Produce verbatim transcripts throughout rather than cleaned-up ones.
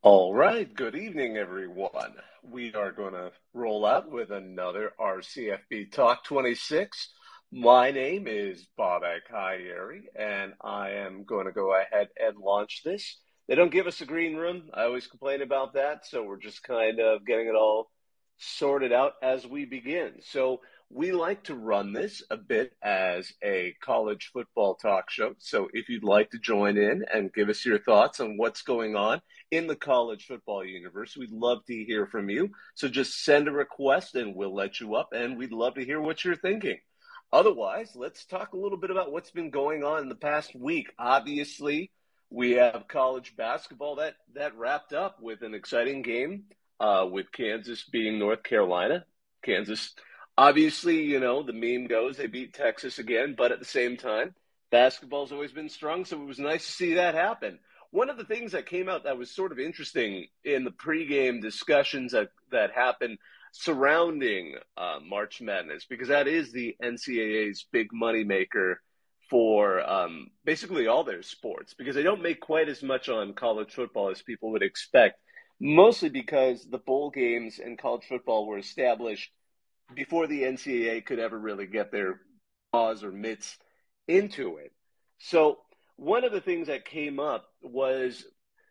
All right, good evening, everyone. We are going to roll out with another R C F B Talk twenty-six. My name is Bob Akayeri, and I am going to go ahead and launch this. They don't give us a green room. I always complain about that, so we're just kind of getting it all sorted out as we begin. So we like to run this a bit as a college football talk show. So if you'd like to join in and give us your thoughts on what's going on in the college football universe, we'd love to hear from you. So just send a request and we'll let you up, and we'd love to hear what you're thinking. Otherwise, let's talk a little bit about what's been going on in the past week. Obviously, we have college basketball that that wrapped up with an exciting game uh, with Kansas beating North Carolina. Kansas, obviously, you know, the meme goes they beat Texas again, but at the same time, basketball's always been strong, so it was nice to see that happen. One of the things that came out that was sort of interesting in the pregame discussions that, that happened surrounding uh, March Madness, because that is the N C double A's big money maker for um, basically all their sports, because they don't make quite as much on college football as people would expect, mostly because the bowl games in college football were established before the N C double A could ever really get their paws or mitts into it. So one of the things that came up was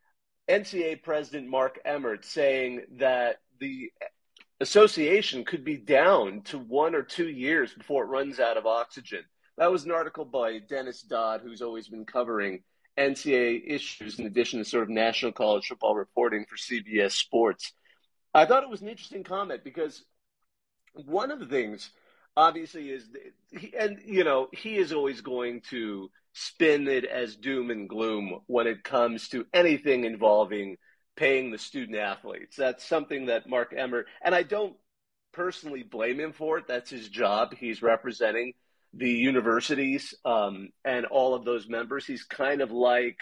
N C double A President Mark Emmert saying that the association could be down to one or two years before it runs out of oxygen. That was an article by Dennis Dodd, who's always been covering N C double A issues in addition to sort of national college football reporting for C B S Sports. I thought it was an interesting comment because one of the things, obviously, is, and, you know, he is always going to spin it as doom and gloom when it comes to anything involving paying the student athletes. That's something that Mark Emmert, and I don't personally blame him for it. That's his job. He's representing the universities um, and all of those members. He's kind of like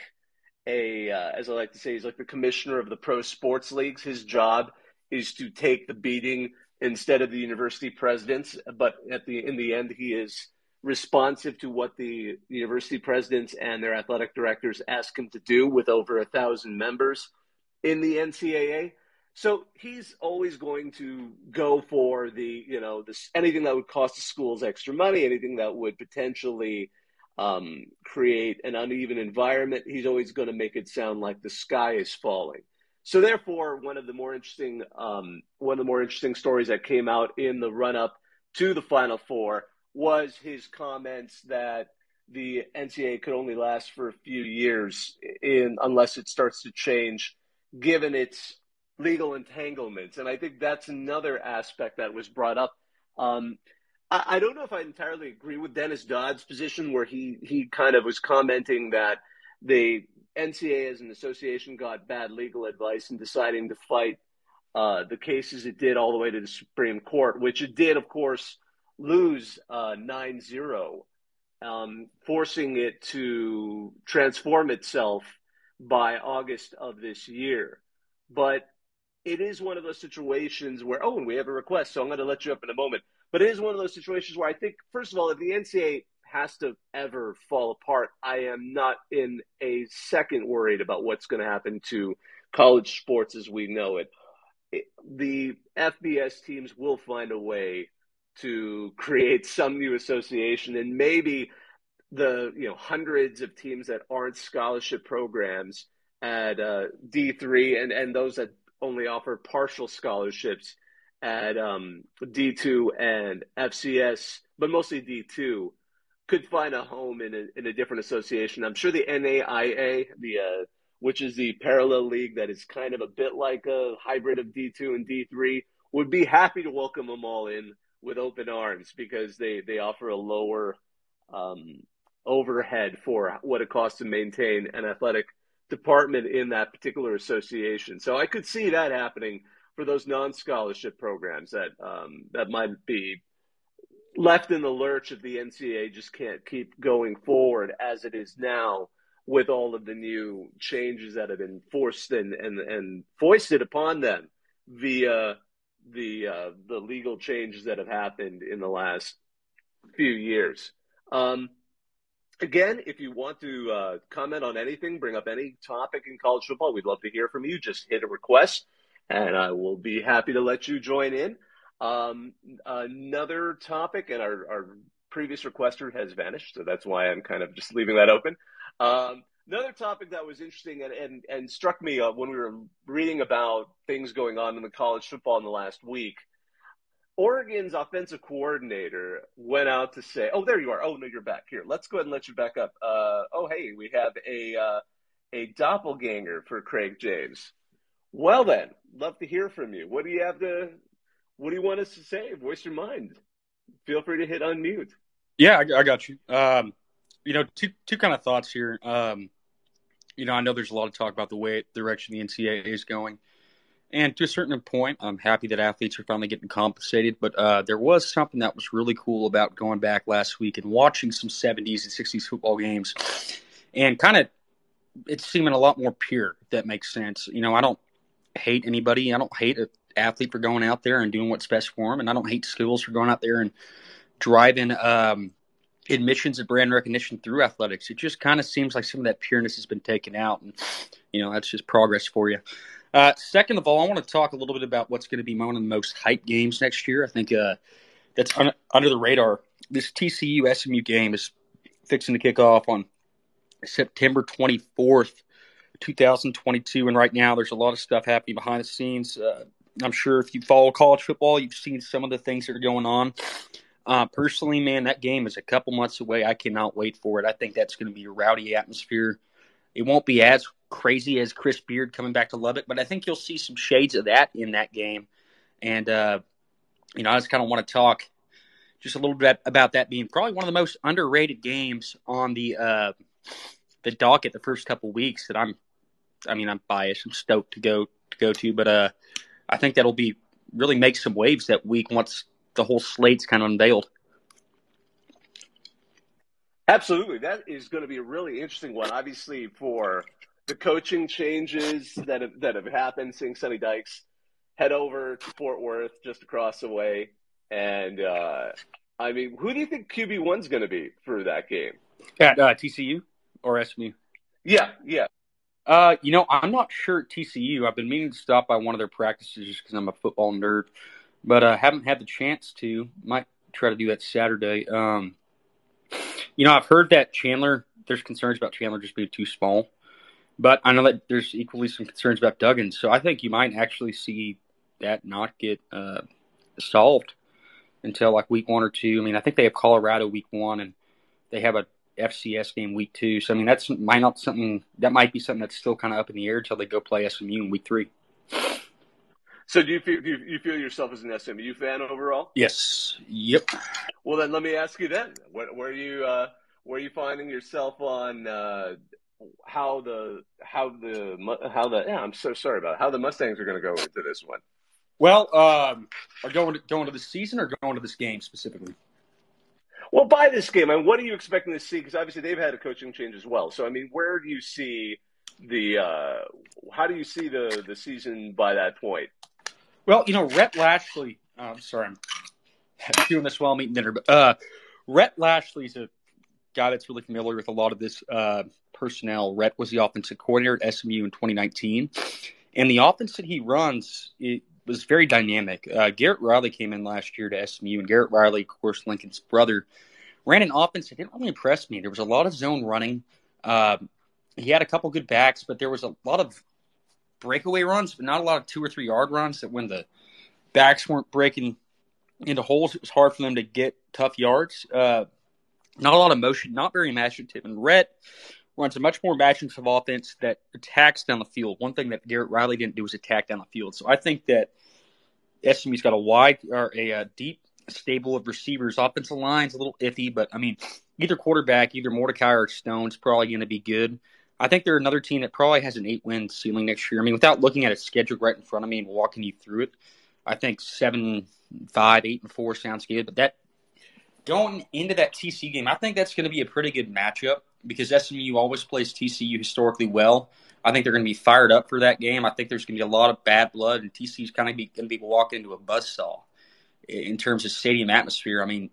a, uh, as I like to say, he's like the commissioner of the pro sports leagues. His job is to take the beating instead of the university presidents, but at the in the end, he is responsive to what the university presidents and their athletic directors ask him to do with over a thousand members in the N C double A. So he's always going to go for the, you know, this anything that would cost the schools extra money, anything that would potentially um, create an uneven environment. He's always going to make it sound like the sky is falling. So therefore, one of the more interesting um, one of the more interesting stories that came out in the run-up to the Final Four was his comments that the N C double A could only last for a few years in unless it starts to change, given its legal entanglements. And I think that's another aspect that was brought up. Um, I, I don't know if I entirely agree with Dennis Dodd's position, where he he kind of was commenting that the N C double A as an association got bad legal advice in deciding to fight uh, the cases it did all the way to the Supreme Court, which it did, of course, lose uh, nine zero, um, forcing it to transform itself by August of this year. But it is one of those situations where, oh, and we have a request, so I'm going to let you up in a moment. But it is one of those situations where I think, first of all, if the N C double A has to ever fall apart, I am not in a second worried about what's going to happen to college sports as we know it. it. The F B S teams will find a way to create some new association, and maybe the you know hundreds of teams that aren't scholarship programs at uh, D three and, and those that only offer partial scholarships at um, D two and F C S, but mostly D two, could find a home in a, in a different association. I'm sure the N A I A, the uh, which is the parallel league that is kind of a bit like a hybrid of D two and D three, would be happy to welcome them all in with open arms, because they, they offer a lower um, overhead for what it costs to maintain an athletic department in that particular association. So I could see that happening for those non-scholarship programs that um, that might be left in the lurch if the N C double A just can't keep going forward as it is now, with all of the new changes that have been forced and and, and foisted upon them via the uh, the legal changes that have happened in the last few years. Um, Again, if you want to uh, comment on anything, bring up any topic in college football, we'd love to hear from you. Just hit a request, and I will be happy to let you join in. Um, another topic, and our, our previous requester has vanished, so that's why I'm kind of just leaving that open. Um, another topic that was interesting and, and, and struck me uh, when we were reading about things going on in the college football in the last week. Oregon's offensive coordinator went out to say, "Oh, there you are. Oh, no, you're back. Here, let's go ahead and let you back up. Uh, oh, hey, we have a uh, a doppelganger for Craig James. Well, then, love to hear from you. What do you have to? What do you want us to say? Voice your mind. Feel free to hit unmute." Yeah, I, I got you. Um, you know, two two kind of thoughts here. Um, you know, I know there's a lot of talk about the way direction the N C double A is going. And to a certain point, I'm happy that athletes are finally getting compensated. But uh, there was something that was really cool about going back last week and watching some seventies and sixties football games. And kind of it's seeming a lot more pure, if that makes sense. You know, I don't hate anybody. I don't hate an athlete for going out there and doing what's best for them. And I don't hate schools for going out there and driving um, admissions and brand recognition through athletics. It just kind of seems like some of that pureness has been taken out. And, you know, that's just progress for you. Uh, second of all, I want to talk a little bit about what's going to be one of the most hyped games next year. I think uh, that's un- under the radar. This T C U S M U game is fixing to kick off on September twenty-fourth, twenty twenty-two. And right now there's a lot of stuff happening behind the scenes. Uh, I'm sure if you follow college football, you've seen some of the things that are going on. Uh, personally, man, that game is a couple months away. I cannot wait for it. I think that's going to be a rowdy atmosphere. It won't be as crazy as Chris Beard coming back to Lubbock, but I think you'll see some shades of that in that game. And, uh, you know, I just kind of want to talk just a little bit about that being probably one of the most underrated games on the uh, the docket the first couple of weeks that I'm, I mean, I'm biased. I'm stoked to go to, go to but uh, I think that'll be really make some waves that week once the whole slate's kind of unveiled. Absolutely. That is going to be a really interesting one. Obviously, for the coaching changes that have, that have happened, seeing Sonny Dykes head over to Fort Worth just across the way. And, uh, I mean, who do you think Q B one's going to be for that game? At uh, T C U or S M U? Yeah, yeah. Uh, you know, I'm not sure at T C U. I've been meaning to stop by one of their practices just because I'm a football nerd. But I uh, haven't had the chance to. Might try to do that Saturday. Um You know, I've heard that Chandler, there's concerns about Chandler just being too small. But I know that there's equally some concerns about Duggan. So I think you might actually see that not get uh, solved until like week one or two. I mean, I think they have Colorado week one and they have a F C S game week two. So, I mean, that's might not something that might be something that's still kind of up in the air until they go play S M U in week three. So do you feel, do you feel yourself as an S M U fan overall? Yes. Yep. Well, then let me ask you then, where, where are you, uh, where are you finding yourself on uh, how the how the how the yeah I'm so sorry about it, how the Mustangs are going to go into this one? Well, um, are going to, going to the season or going to this game specifically? Well, by this game, I mean, what are you expecting to see? Because obviously they've had a coaching change as well. So I mean, where do you see the uh, how do you see the the season by that point? Well, you know, Rhett Lashley. Oh, I'm sorry, I'm doing this while I'm eating dinner, but uh, Rhett Lashley's a guy that's really familiar with a lot of this uh, personnel. Rhett was the offensive coordinator at S M U in twenty nineteen, and the offense that he runs it was very dynamic. Uh, Garrett Riley came in last year to S M U, and Garrett Riley, of course, Lincoln's brother, ran an offense that didn't really impress me. There was a lot of zone running. Uh, he had a couple good backs, but there was a lot of breakaway runs, but not a lot of two or three yard runs. That when the backs weren't breaking into holes, it was hard for them to get tough yards. Uh, not a lot of motion, not very imaginative. And Rhett runs a much more imaginative offense that attacks down the field. One thing that Garrett Riley didn't do was attack down the field. So I think that S M U's got a wide or a, a deep stable of receivers. Offensive line's a little iffy, but I mean, either quarterback, either Mordecai or Stone's probably going to be good. I think they're another team that probably has an eight-win ceiling next year. I mean, without looking at a schedule right in front of me and walking you through it, I think seven, five, eight, and four sounds good. But that going into that T C U game, I think that's going to be a pretty good matchup because S M U always plays T C U historically well. I think they're going to be fired up for that game. I think there's going to be a lot of bad blood, and T C U's kind of be, going to be walking into a buzzsaw in terms of stadium atmosphere. I mean,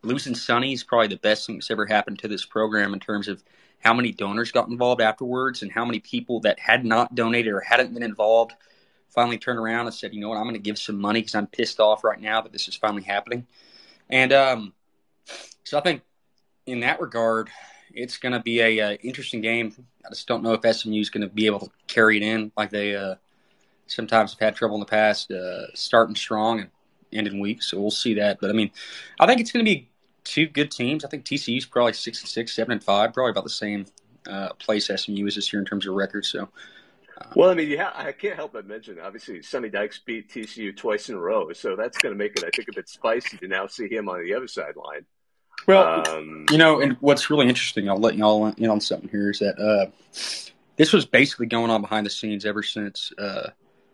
losing Sonny is probably the best thing that's ever happened to this program in terms of how many donors got involved afterwards and how many people that had not donated or hadn't been involved finally turned around and said, you know what, I'm going to give some money because I'm pissed off right now that this is finally happening. And um, so I think in that regard, it's going to be a uh, interesting game. I just don't know if S M U is going to be able to carry it in like they uh, sometimes have had trouble in the past, uh, starting strong and ending weak. So we'll see that. But I mean, I think it's going to be two good teams. I think T C U's probably six and six, seven and five, probably about the same uh, place S M U is this year in terms of records. So, um, well, I mean, yeah, I can't help but mention obviously Sonny Dykes beat T C U twice in a row, so that's going to make it, I think, a bit spicy to now see him on the other sideline. Well, um, you know, and what's really interesting, I'll let y'all in on something here, is that uh, this was basically going on behind the scenes ever since uh,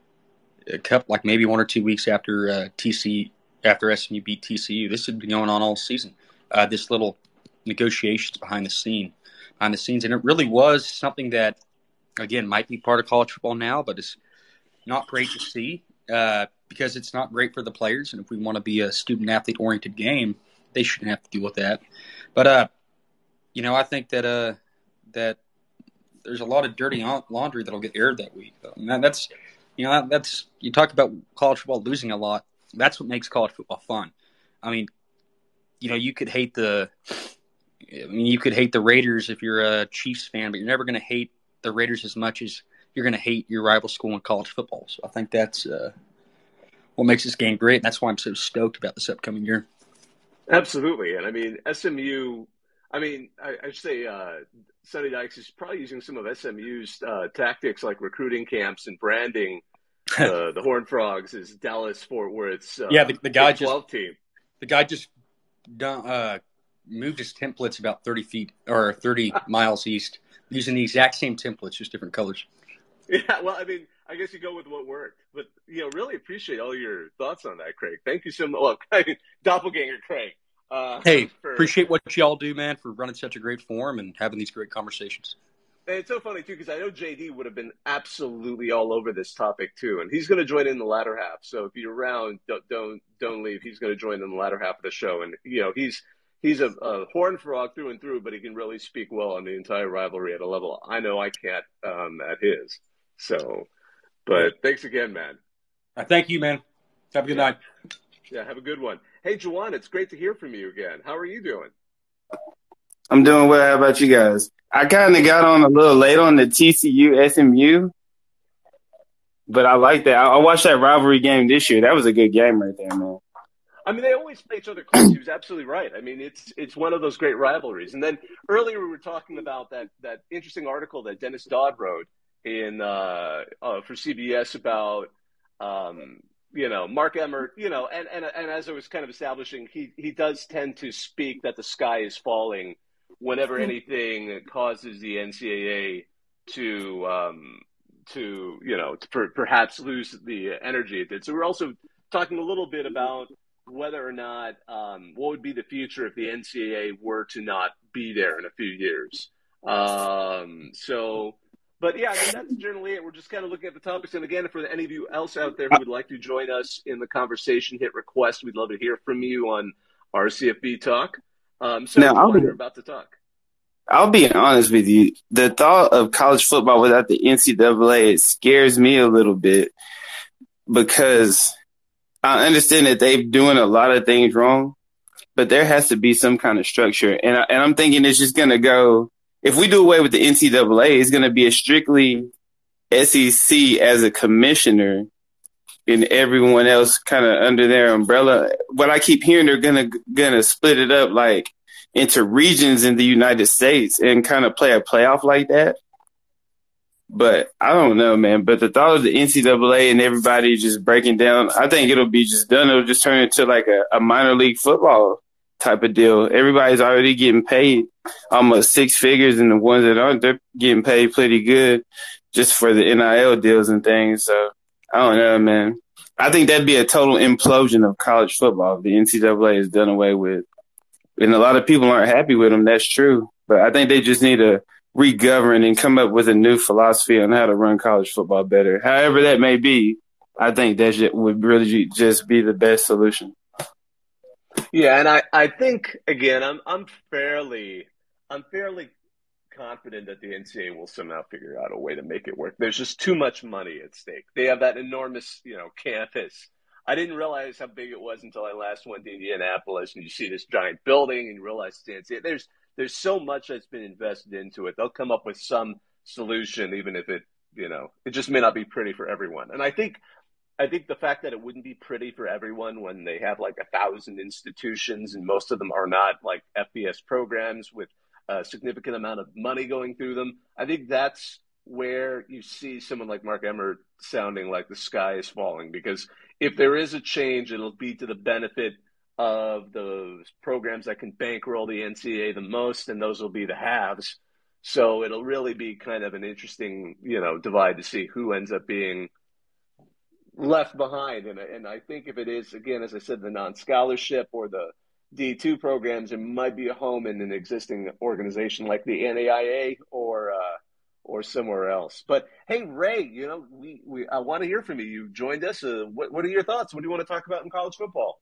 a couple, like maybe one or two weeks after uh, T C after S M U beat T C U. This had been going on all season. Uh, this little negotiations behind the scene, behind the scenes, and it really was something that, again, might be part of college football now, but it's not great to see uh, because it's not great for the players. And if we want to be a student-athlete oriented game, they shouldn't have to deal with that. But, uh, you know, I think that uh, that there's a lot of dirty laundry that'll get aired that week. And that's, you know, that's you talk about college football losing a lot. That's what makes college football fun. I mean, you know, you could hate the, I mean, you could hate the Raiders if you're a Chiefs fan, but you're never going to hate the Raiders as much as you're going to hate your rival school in college football. So I think that's uh, what makes this game great, and that's why I'm so stoked about this upcoming year. Absolutely. And I mean, S M U, I mean, I, I should say uh, Sonny Dykes is probably using some of S M U's uh, tactics like recruiting camps and branding uh, the Horned Frogs as Dallas Fort Worth's uh, yeah, the, the guy just team. The guy just done, uh, moved his templates about thirty feet or thirty miles east using the exact same templates, just different colors. Yeah, well, I mean, I guess you go with what worked. But, you know, really appreciate all your thoughts on that, Craig. Thank you so much. Well, I mean, Doppelganger Craig. Uh, hey, for, appreciate what y'all do, man, for running such a great forum and having these great conversations. And it's so funny, too, because I know J D would have been absolutely all over this topic, too. And he's going to join in the latter half. So if you're around, don't don't, don't leave. He's going to join in the latter half of the show. And, you know, he's he's a, a Horned Frog through and through, but he can really speak well on the entire rivalry at a level I know I can't um, at his. So, but thanks again, man. Uh, thank you, man. Have a good yeah. night. Yeah, have a good one. Hey, Juwan, it's great to hear from you again. How are you doing? I'm doing well. How about you guys? I kind of got on a little late on the T C U S M U, but I like that. I watched that rivalry game this year. That was a good game right there, man. I mean, they always play each other close. He was absolutely right. I mean, it's it's one of those great rivalries. And then earlier we were talking about that that interesting article that Dennis Dodd wrote in uh, uh, for C B S about um, you know Mark Emmert. You know, and, and and as I was kind of establishing, he he does tend to speak that the sky is falling whenever anything causes the N C double A to um, to you know to per, perhaps lose the energy it did. So we're also talking a little bit about whether or not um, what would be the future if the N C double A were to not be there in a few years. Um, so, but yeah, I mean, that's generally it. We're just kind of looking at the topics. And again, for any of you else out there who would like to join us in the conversation, hit request. We'd love to hear from you on R C F B Talk. Um, so now, I'll be, we're about to talk. I'll be honest with you. The thought of college football without the N C double A, it scares me a little bit because I understand that they're doing a lot of things wrong, but there has to be some kind of structure. And, I, and I'm thinking it's just going to go, if we do away with the N C double A, it's going to be a strictly S E C as a commissioner and everyone else kind of under their umbrella. What I keep hearing, they're going to going to split it up like into regions in the United States and kind of play a playoff like that. But I don't know, man. But the thought of the N C double A and everybody just breaking down, I think it'll be just done. It'll just turn into like a, a minor league football type of deal. Everybody's already getting paid almost six figures, and the ones that aren't, they're getting paid pretty good just for the N I L deals and things. So I don't know, man. I think that'd be a total implosion of college football if the N C double A is done away with. And a lot of people aren't happy with them. That's true. But I think they just need to re-govern and come up with a new philosophy on how to run college football better. However that may be, I think that would really just be the best solution. Yeah, and I, I think again, I'm I'm fairly I'm fairly confident that the N C A A will somehow figure out a way to make it work. There's just too much money at stake. They have that enormous, you know, campus. I didn't realize how big it was until I last went to Indianapolis, and you see this giant building, and you realize it's the N C A A. There's there's so much that's been invested into it. They'll come up with some solution, even if it, you know, it just may not be pretty for everyone. And I think I think the fact that it wouldn't be pretty for everyone when they have like a thousand institutions and most of them are not like F B S programs with a significant amount of money going through them. I think that's where you see someone like Mark Emmert sounding like the sky is falling, because if there is a change, it'll be to the benefit of those programs that can bankroll the N C A A the most, and those will be the haves. So it'll really be kind of an interesting, you know, divide to see who ends up being left behind. And, and I think if it is, again, as I said, the non-scholarship or the D two programs, it might be a home in an existing organization like the N A I A or uh, or somewhere else. But hey, Ray, you know, we, we I want to hear from you. You joined us. Uh, what, what are your thoughts? What do you want to talk about in college football?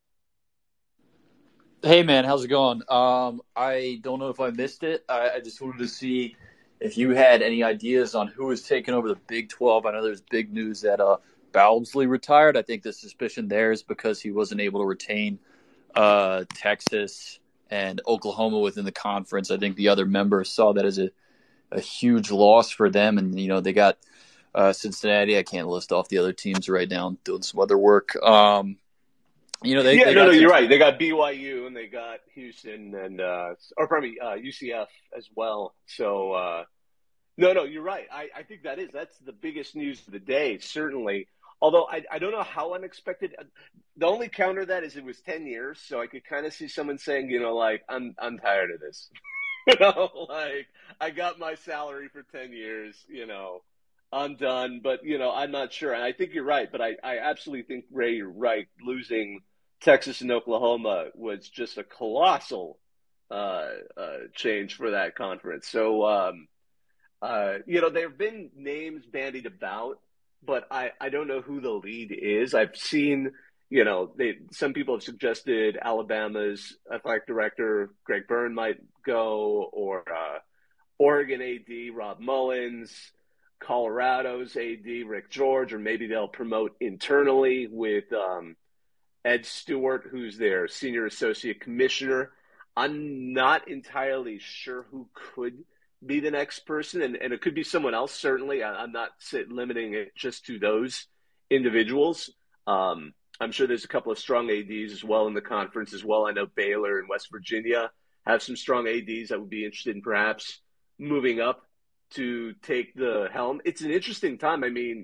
Hey, man, how's it going? Um, I don't know if I missed it. I, I just wanted to see if you had any ideas on who is taking over the Big twelve. I know there's big news that uh, Bowlesley retired. I think the suspicion there is because he wasn't able to retain uh, Texas and Oklahoma within the conference. I think the other members saw that as a, a huge loss for them. And, you know, they got uh, Cincinnati. I can't list off the other teams right now. I'm doing some other work. Um You know, they, yeah, they no, got no, some... you're right. They got B Y U and they got Houston and, uh, or probably uh, U C F as well. So, uh, no, no, you're right. I, I think that is, that's the biggest news of the day, certainly. Although I, I don't know how unexpected. The only counter to that is it was ten years. So I could kind of see someone saying, you know, like, I'm, I'm tired of this. you know, like, I got my salary for ten years, you know. I'm done, but you know, I'm not sure. And I think you're right, but I, I absolutely think, Ray, you're right. Losing Texas and Oklahoma was just a colossal uh, uh, change for that conference. So, um, uh, you know, there have been names bandied about, but I, I don't know who the lead is. I've seen, you know, they some people have suggested Alabama's athletic director, Greg Byrne, might go, or uh, Oregon A D, Rob Mullins. Colorado's A D, Rick George, or maybe they'll promote internally with um, Ed Stewart, who's their senior associate commissioner. I'm not entirely sure who could be the next person, and, and it could be someone else, certainly. I, I'm not limiting it just to those individuals. Um, I'm sure there's a couple of strong A Ds as well in the conference as well. I know Baylor and West Virginia have some strong A Ds that would be interested in perhaps moving up to take the helm. It's an interesting time. I mean,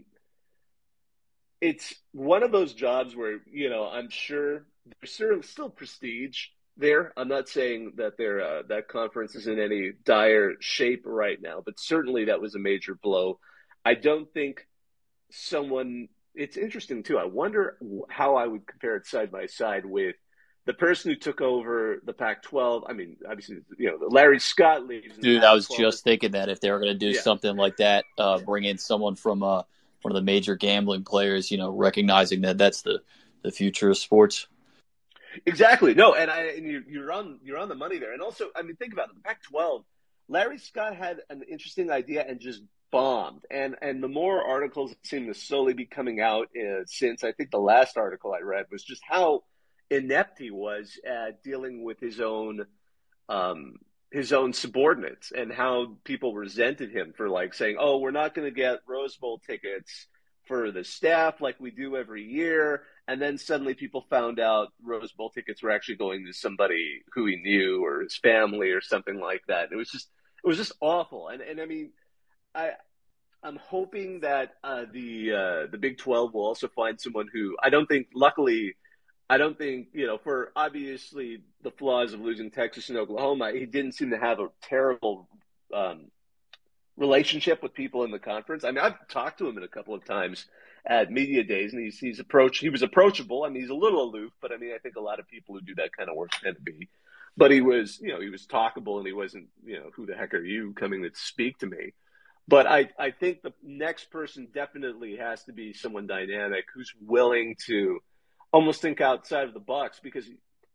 it's one of those jobs where, you know, I'm sure there's still prestige there. I'm not saying that they're, uh, that conference is in any dire shape right now, but certainly that was a major blow. I don't think someone, it's interesting too. I wonder how I would compare it side by side with the person who took over the Pac twelve. I mean, obviously, you know, Larry Scott leaves. Dude, I was just thinking that if they were going to do yeah. something like that, uh, bring in someone from uh, one of the major gambling players, you know, recognizing that that's the, the future of sports. Exactly. No, and I and you, you're on you're on the money there. And also, I mean, think about it. The Pac twelve. Larry Scott had an interesting idea and just bombed. And and the more articles seem to slowly be coming out uh, since, I think the last article I read was just how inept he was at dealing with his own um, his own subordinates, and how people resented him for like saying, "Oh, we're not going to get Rose Bowl tickets for the staff like we do every year." And then suddenly people found out Rose Bowl tickets were actually going to somebody who he knew or his family or something like that. It was just it was just awful. And and I mean, I. I'm hoping that uh, the uh, the Big twelve will also find someone who I don't think, luckily, I don't think, you know, for obviously the flaws of losing Texas and Oklahoma, he didn't seem to have a terrible um, relationship with people in the conference. I mean, I've talked to him in a couple of times at media days, and he's he's approach he was approachable. I mean, he's a little aloof, but I mean, I think a lot of people who do that kind of work tend to be. But he was, you know, he was talkable, and he wasn't, you know, who the heck are you coming to speak to me? But I, I think the next person definitely has to be someone dynamic who's willing to almost think outside of the box, because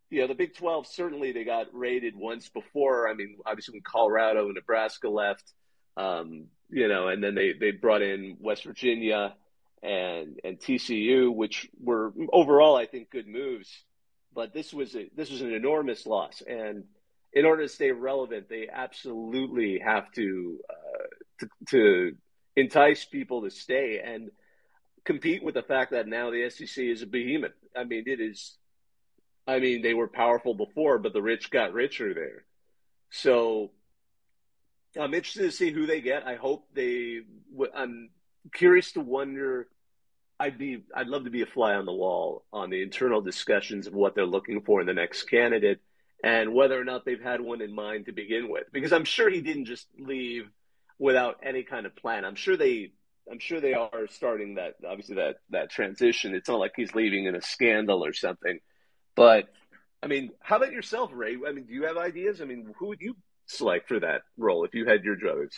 you know, the Big twelve, certainly they got raided once before. I mean, obviously when Colorado and Nebraska left, um, you know, and then they, they brought in West Virginia and and T C U, which were overall, I think, good moves. But this was a, this was an enormous loss. And in order to stay relevant, they absolutely have to, uh, to, to entice people to stay and compete with the fact that now the S E C is a behemoth. I mean, it is – I mean, they were powerful before, but the rich got richer there. So I'm interested to see who they get. I hope they – I'm curious to wonder – I'd be – I'd love to be a fly on the wall on the internal discussions of what they're looking for in the next candidate and whether or not they've had one in mind to begin with. Because I'm sure he didn't just leave without any kind of plan. I'm sure they – I'm sure they are starting that – obviously that, that transition. It's not like he's leaving in a scandal or something. But, I mean, how about yourself, Ray? I mean, do you have ideas? I mean, who would you select for that role if you had your druthers?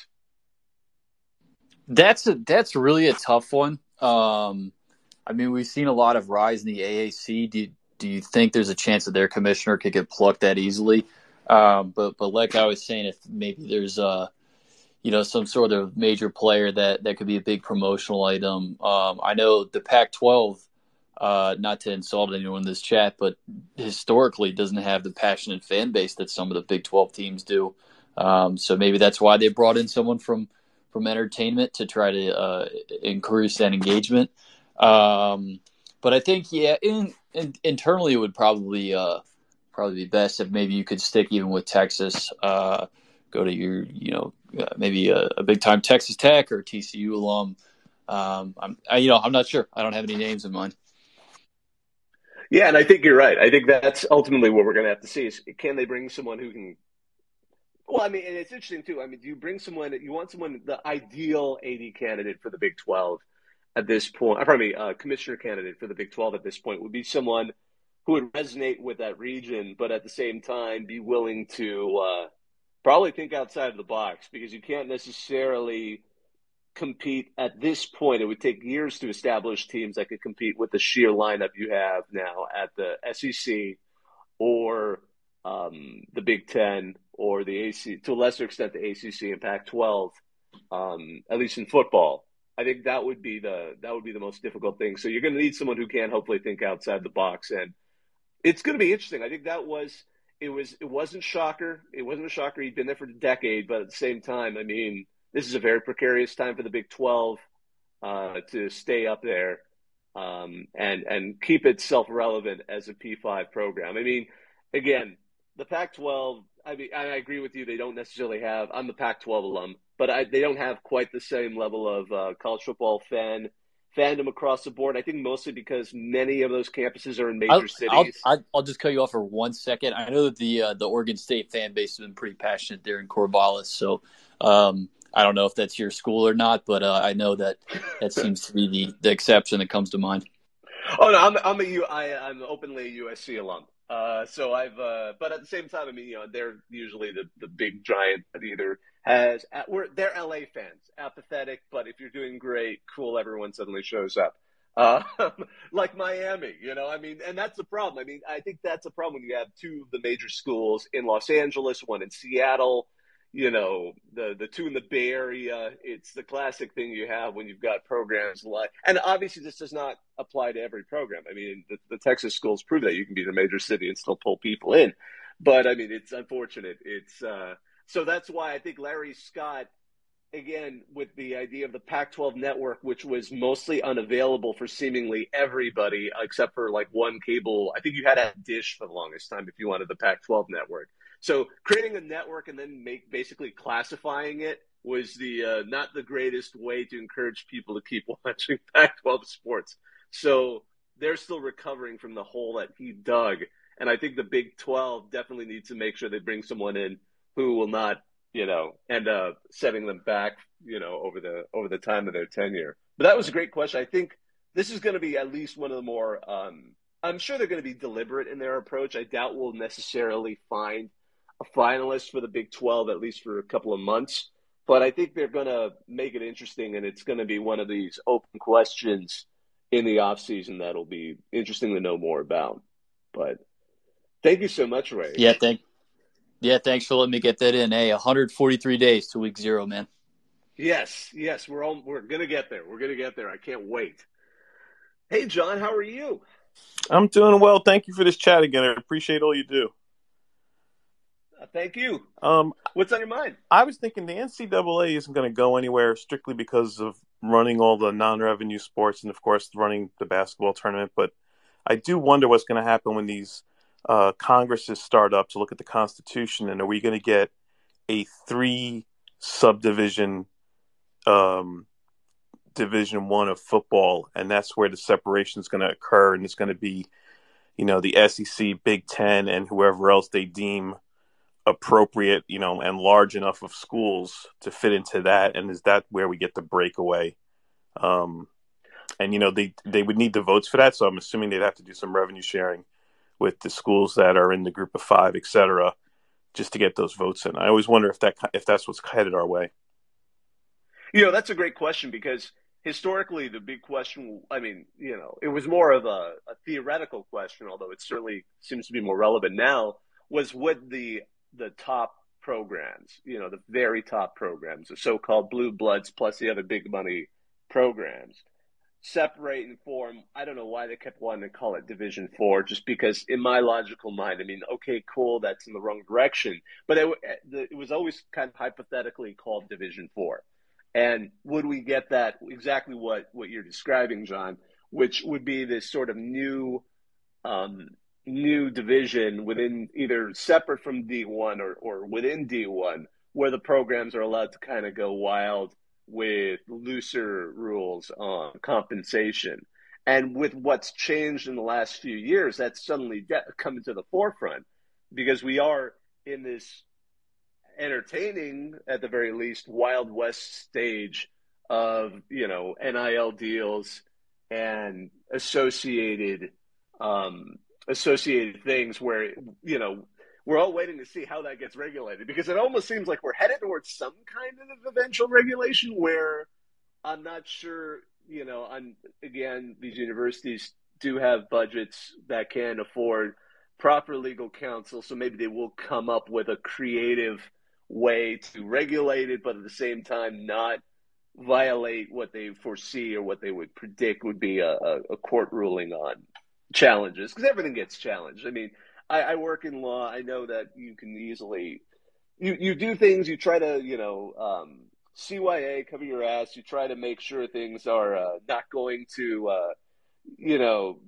That's a, that's really a tough one. Um, I mean, we've seen a lot of rise in the A A C. Do you, do you think there's a chance that their commissioner could get plucked that easily? Um, but but like I was saying, if maybe there's a, you know, some sort of major player that, that could be a big promotional item. Um, I know the Pac twelve. Uh, not to insult anyone in this chat, but historically doesn't have the passionate fan base that some of the Big twelve teams do. Um, so maybe that's why they brought in someone from, from entertainment to try to uh, increase that engagement. Um, but I think, yeah, in, in, internally it would probably uh, probably be best if maybe you could stick even with Texas, uh, go to your, you know, uh, maybe a, a big time Texas Tech or T C U alum. Um, I'm, I, you know, I'm not sure. I don't have any names in mind. Yeah, and I think you're right. I think that's ultimately what we're going to have to see is can they bring someone who can – well, I mean, and it's interesting too. I mean, do you bring someone – you want someone – the ideal A D candidate for the Big twelve at this point – pardon me, uh, commissioner candidate for the Big twelve at this point would be someone who would resonate with that region, but at the same time be willing to uh, probably think outside of the box because you can't necessarily – compete at this point. It would take years to establish teams that could compete with the sheer lineup you have now at the S E C or um, the Big Ten or the A C, to a lesser extent the A C C and Pac twelve, um, at least in football. I think that would be the that would be the most difficult thing. So you're going to need someone who can hopefully think outside the box, and it's going to be interesting. I think that was it was it wasn't shocker. It wasn't a shocker. He'd been there for a decade, but at the same time, I mean. This is a very precarious time for the Big twelve uh, to stay up there um, and and keep itself relevant as a P five program. I mean, again, the Pac twelve. I mean, I agree with you. They don't necessarily have. I'm a Pac twelve alum, but I, they don't have quite the same level of uh, college football fan fandom across the board. I think mostly because many of those campuses are in major I'll, cities. I'll, I'll just cut you off for one second. I know that the uh, the Oregon State fan base has been pretty passionate there in Corvallis, so. Um, I don't know if that's your school or not, but uh, I know that that seems to be the, the exception that comes to mind. Oh no, I'm I'm a U, I, I'm openly a U S C alum. Uh, so I've, uh, but at the same time, I mean, you know, they're usually the, the big giant that either has, we're, they're L A fans, apathetic, but if you're doing great, cool, everyone suddenly shows up. Uh, like Miami, you know, I mean, and that's the problem. I mean, I think that's a problem when you have two of the major schools in Los Angeles, one in Seattle. You know, the, the two in the Bay Area, it's the classic thing you have when you've got programs like, and obviously this does not apply to every program. I mean, the, the Texas schools prove that you can be in a major city and still pull people in. But I mean, it's unfortunate. It's, uh, so that's why I think Larry Scott, again, with the idea of the Pac twelve network, which was mostly unavailable for seemingly everybody except for like one cable. I think you had a Dish for the longest time if you wanted the Pac twelve network. So creating a network and then make basically classifying it was the uh, not the greatest way to encourage people to keep watching Pac twelve sports. So they're still recovering from the hole that he dug. And I think the Big twelve definitely needs to make sure they bring someone in who will not, you know, end up setting them back, you know, over the over the time of their tenure. But that was a great question. I think this is going to be at least one of the more um, – I'm sure they're going to be deliberate in their approach. I doubt we'll necessarily find a finalist for the Big twelve, at least for a couple of months. But I think they're going to make it interesting, and it's going to be one of these open questions in the offseason that'll be interesting to know more about. But Thank you so much, Ray. Yeah, thank yeah, thanks for letting me get that in. Hey, one hundred forty-three days to week zero, man. Yes, yes, we're all we're gonna get there. We're gonna get there. I can't wait. Hey, John, how are you? I'm doing well. Thank you for this chat again. I appreciate all you do. Uh, thank you. Um, What's on your mind? I was thinking the N C double A isn't going to go anywhere strictly because of running all the non-revenue sports and, of course, running the basketball tournament. But I do wonder what's going to happen when these uh, Congresses start up to look at the Constitution. And are we going to get a three subdivision um, Division One of football? And that's where the separation is going to occur. And it's going to be, you know, the S E C, Big Ten, and whoever else they deem appropriate, you know, and large enough of schools to fit into that. And is that where we get the breakaway? Um, and, you know, they, they would need the votes for that. So I'm assuming they'd have to do some revenue sharing with the schools that are in the group of five, et cetera, just to get those votes in. I always wonder if that, if that's what's headed our way. You know, that's a great question because historically the big question, I mean, you know, it was more of a, a theoretical question, although it certainly seems to be more relevant now, was would the the top programs, you know, the very top programs, the so-called blue bloods plus the other big money programs, separate and form. I don't know why they kept wanting to call it Division Four, just because in my logical mind, I mean, okay, cool, that's in the wrong direction, but it, it was always kind of hypothetically called Division Four. And would we get that exactly what, what you're describing, John, which would be this sort of new um, new division within either separate from D one or, or within D one, where the programs are allowed to kind of go wild with looser rules on compensation. And with what's changed in the last few years, that's suddenly de- coming to the forefront because we are in this entertaining, at the very least, Wild West stage of, you know, N I L deals and associated um, associated things where, you know, we're all waiting to see how that gets regulated because it almost seems like we're headed towards some kind of eventual regulation where I'm not sure, you know, I'm, again, these universities do have budgets that can afford proper legal counsel, so maybe they will come up with a creative way to regulate it, but at the same time not violate what they foresee or what they would predict would be a, a court ruling on challenges, because everything gets challenged. I mean, I, I work in law. I know that you can easily, you, you do things, you try to, you know, um, C Y A, cover your ass. You try to make sure things are uh, not going to, uh, you know,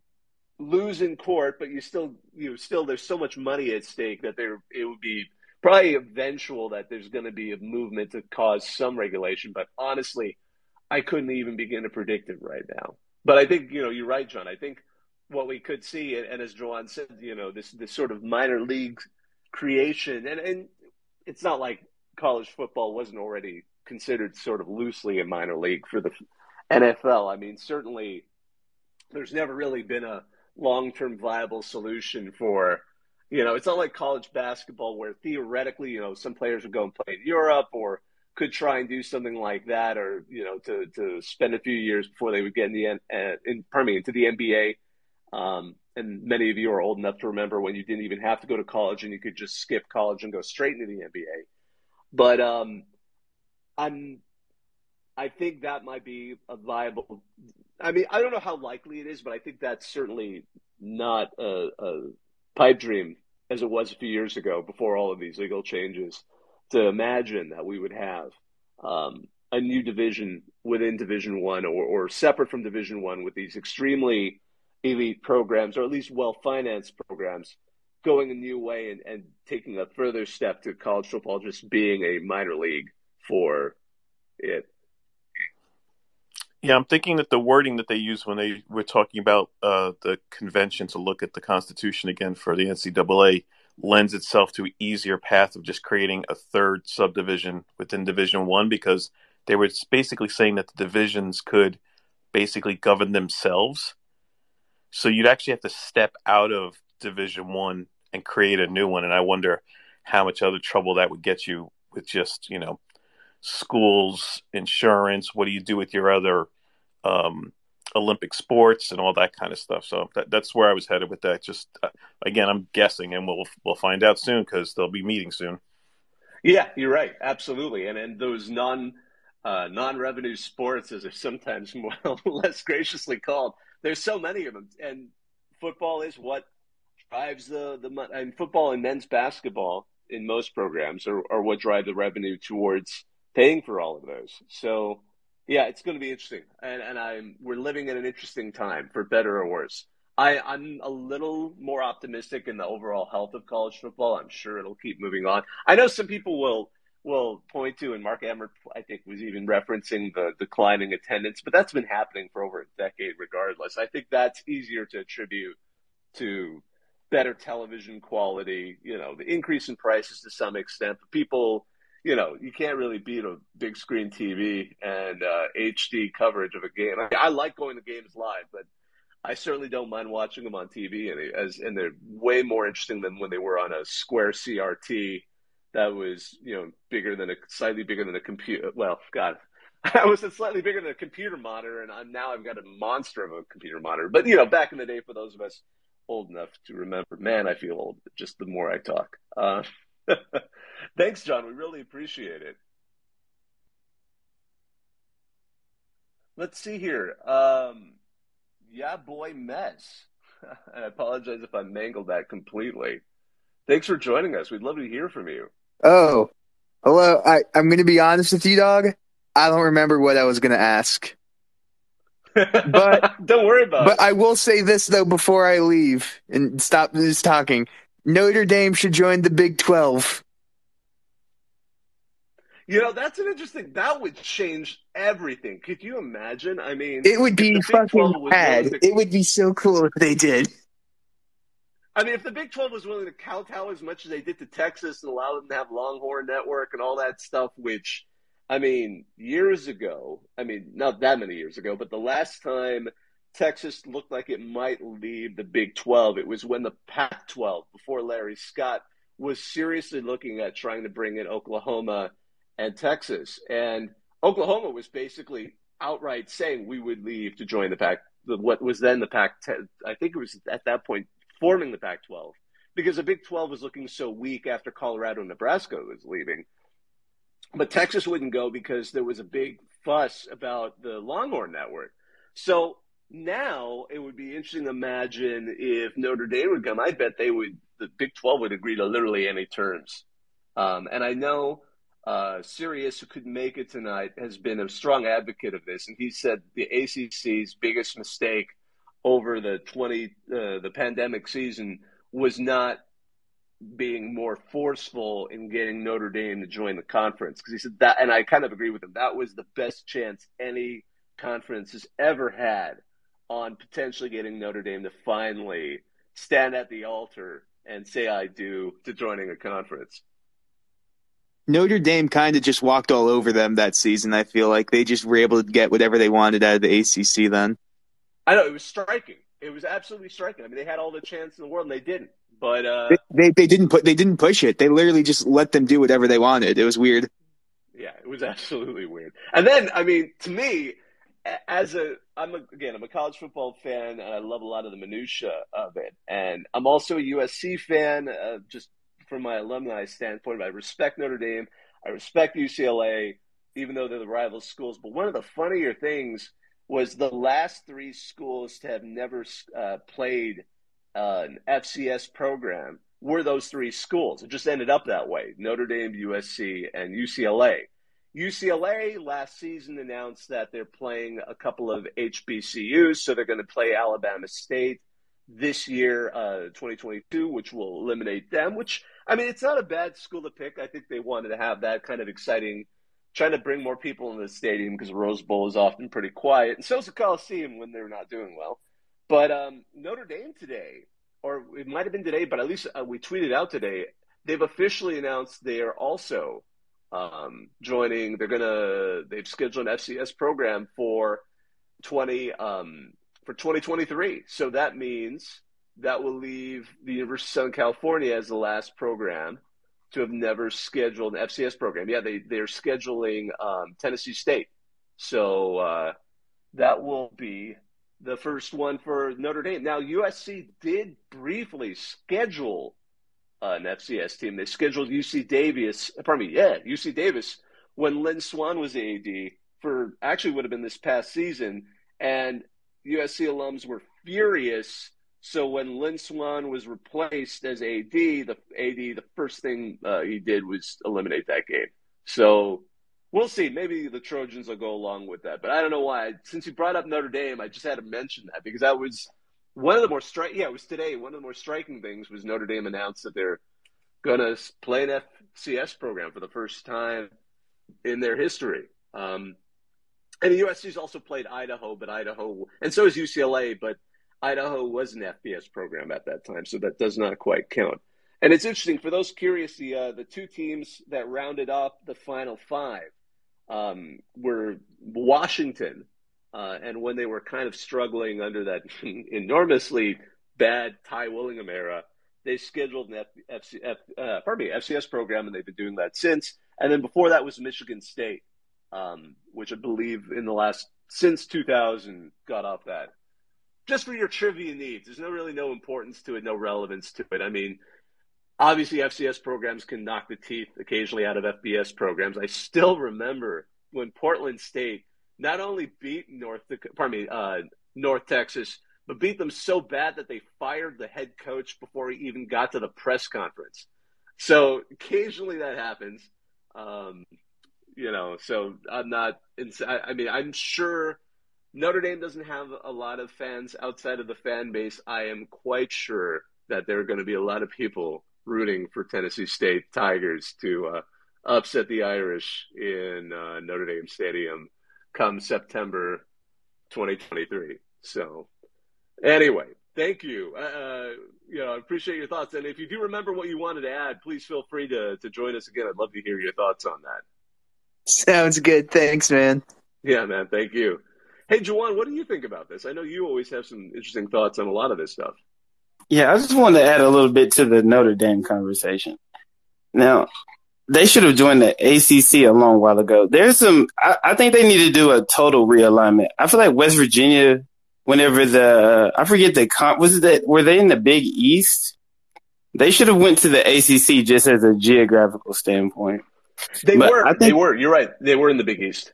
lose in court, but you still, you know, still there's so much money at stake that there, it would be probably eventual that there's going to be a movement to cause some regulation. But honestly, I couldn't even begin to predict it right now. But I think, you know, you're right, John. I think what we could see, and, and as Joanne said, you know, this this sort of minor league creation, and, and it's not like college football wasn't already considered sort of loosely a minor league for the N F L. I mean, certainly there's never really been a long-term viable solution for, you know, it's not like college basketball where theoretically, you know, some players would go and play in Europe or could try and do something like that, or, you know, to, to spend a few years before they would get in the, uh, in, pardon me, into the N B A. Um, and many of you are old enough to remember when you didn't even have to go to college and you could just skip college and go straight into the N B A. But um, I'm, I think that might be a viable. I mean, I don't know how likely it is, but I think that's certainly not a, a pipe dream as it was a few years ago before all of these legal changes, to imagine that we would have um, a new division within Division One or, or separate from Division One with these extremely elite programs, or at least well-financed programs, going a new way and, and taking a further step to college football just being a minor league for it. Yeah, I'm thinking that the wording that they use when they were talking about uh, the convention to look at the Constitution again for the N C double A lends itself to an easier path of just creating a third subdivision within Division One, because they were basically saying that the divisions could basically govern themselves. So you'd actually have to step out of Division One and create a new one. And I wonder how much other trouble that would get you with just, you know, schools, insurance. What do you do with your other um, Olympic sports and all that kind of stuff. So that, that's where I was headed with that. Just uh, again, I'm guessing, and we'll we'll find out soon because they'll be meeting soon. Yeah, you're right. Absolutely. And and those non uh, non-revenue sports, as they're sometimes more less graciously called, there's so many of them. And football is what drives the the mon- and football and men's basketball in most programs are, are what drive the revenue towards paying for all of those. So yeah, it's going to be interesting. And and I'm we're living in an interesting time, for better or worse. I, I'm a little more optimistic in the overall health of college football. I'm sure it'll keep moving on. I know some people will will point to, and Mark Emmert, I think, was even referencing the declining attendance, but that's been happening for over a decade regardless. I think that's easier to attribute to better television quality, you know, the increase in prices to some extent. But people, you know, you can't really beat a big screen T V and uh, H D coverage of a game. I, mean, I like going to games live, but I certainly don't mind watching them on T V, and, as, and they're way more interesting than when they were on a square C R T that was, you know, bigger than a slightly bigger than a computer. Well, God, I was slightly bigger than a computer monitor, and I'm now I've got a monster of a computer monitor. But you know, back in the day, for those of us old enough to remember, man, I feel old just the more I talk. Uh, thanks, John. We really appreciate it. Let's see here. Um, Yeah, boy, mess. And I apologize if I mangled that completely. Thanks for joining us. We'd love to hear from you. Oh, hello. I, I'm going to be honest with you, dog. I don't remember what I was going to ask. But don't worry about but it. But I will say this, though, before I leave and stop this talking. Notre Dame should join the Big twelve. You know, that's an interesting – that would change everything. Could you imagine? I mean – It would be fucking bad. To, it would be so cool if they did. I mean, if the Big twelve was willing to kowtow as much as they did to Texas and allow them to have Longhorn Network and all that stuff, which, I mean, years ago – I mean, not that many years ago, but the last time Texas looked like it might leave the Big twelve, it was when the Pac twelve, before Larry Scott, was seriously looking at trying to bring in Oklahoma and Texas. And Oklahoma was basically outright saying we would leave to join the Pac, what was then the Pac ten. I think it was at that point forming the Pac twelve, because the Big twelve was looking so weak after Colorado and Nebraska was leaving. But Texas wouldn't go because there was a big fuss about the Longhorn Network. So now it would be interesting to imagine if Notre Dame would come. I bet they would, the Big twelve would agree to literally any terms. Um, and I know Uh, Sirius, who couldn't make it tonight, has been a strong advocate of this, and he said the A C C's biggest mistake over the twenty uh, the pandemic season was not being more forceful in getting Notre Dame to join the conference, because he said that, and I kind of agree with him. That was the best chance any conference has ever had on potentially getting Notre Dame to finally stand at the altar and say I do to joining a conference. Notre Dame kind of just walked all over them that season. I feel like they just were able to get whatever they wanted out of the A C C then. I know, it was striking. It was absolutely striking. I mean, they had all the chance in the world and they didn't. But uh, they, they they didn't put they didn't push it. They literally just let them do whatever they wanted. It was weird. Yeah, it was absolutely weird. And then, I mean, to me, as a I'm a, again, I'm a college football fan, and I love a lot of the minutia of it. And I'm also a U S C fan, uh, just from my alumni standpoint. I respect Notre Dame. I respect U C L A, even though they're the rival schools. But one of the funnier things was the last three schools to have never uh, played uh, an F C S program were those three schools. It just ended up that way: Notre Dame, U S C, and U C L A. U C L A last season announced that they're playing a couple of H B C Us, so they're going to play Alabama State this year, uh, twenty twenty-two, which will eliminate them, which, I mean, it's not a bad school to pick. I think they wanted to have that kind of exciting, trying to bring more people into the stadium, because Rose Bowl is often pretty quiet, and so is the Coliseum when they're not doing well. But um, Notre Dame today, or it might have been today, but at least uh, we tweeted out today, they've officially announced they are also um, joining. They're gonna. They've scheduled an F C S program for twenty. Um, for twenty twenty-three. So that means that will leave the University of Southern California as the last program to have never scheduled an F C S program. Yeah, they, they're scheduling um, Tennessee State. So uh, that will be the first one for Notre Dame. Now, U S C did briefly schedule an F C S team. They scheduled U C Davis, pardon me, yeah, U C Davis when Lynn Swann was the A D for actually would have been this past season. And U S C alums were furious. So when Lynn Swann was replaced as A D, the A D, the first thing uh, he did was eliminate that game. So we'll see. Maybe the Trojans will go along with that. But I don't know why. Since you brought up Notre Dame, I just had to mention that because that was one of the more striking – yeah, it was today. One of the more striking things was Notre Dame announced that they're going to play an F C S program for the first time in their history. Um, and the U S C's also played Idaho, but Idaho – and so is U C L A, but Idaho was an F B S program at that time, so that does not quite count. And it's interesting, for those curious, the, uh, the two teams that rounded up the Final Five um, were Washington, uh, and when they were kind of struggling under that enormously bad Ty Willingham era, they scheduled an F- FC, F, uh, pardon me, F C S program, and they've been doing that since. And then before that was Michigan State, um, which I believe in the last, since two thousand, got off that. Just for your trivia needs, there's no really no importance to it, no relevance to it. I mean, obviously F C S programs can knock the teeth occasionally out of F B S programs. I still remember when Portland State not only beat North, pardon me, uh, North Texas, but beat them so bad that they fired the head coach before he even got to the press conference. So occasionally that happens, um, you know. So I'm not. I mean, I'm sure Notre Dame doesn't have a lot of fans outside of the fan base. I am quite sure that there are going to be a lot of people rooting for Tennessee State Tigers to uh, upset the Irish in uh, Notre Dame Stadium come September twenty twenty-three. So anyway, thank you. Uh, you know, I appreciate your thoughts. And if you do remember what you wanted to add, please feel free to, to join us again. I'd love to hear your thoughts on that. Sounds good. Thanks, man. Yeah, man. Thank you. Hey, Juwan, what do you think about this? I know you always have some interesting thoughts on a lot of this stuff. Yeah, I just wanted to add a little bit to the Notre Dame conversation. Now, they should have joined the A C C a long while ago. There's some, I, I think they need to do a total realignment. I feel like West Virginia, whenever the, I forget the comp, was it that, were they in the Big East? They should have went to the A C C just as a geographical standpoint. They But were, I think, they were, you're right. They were in the Big East.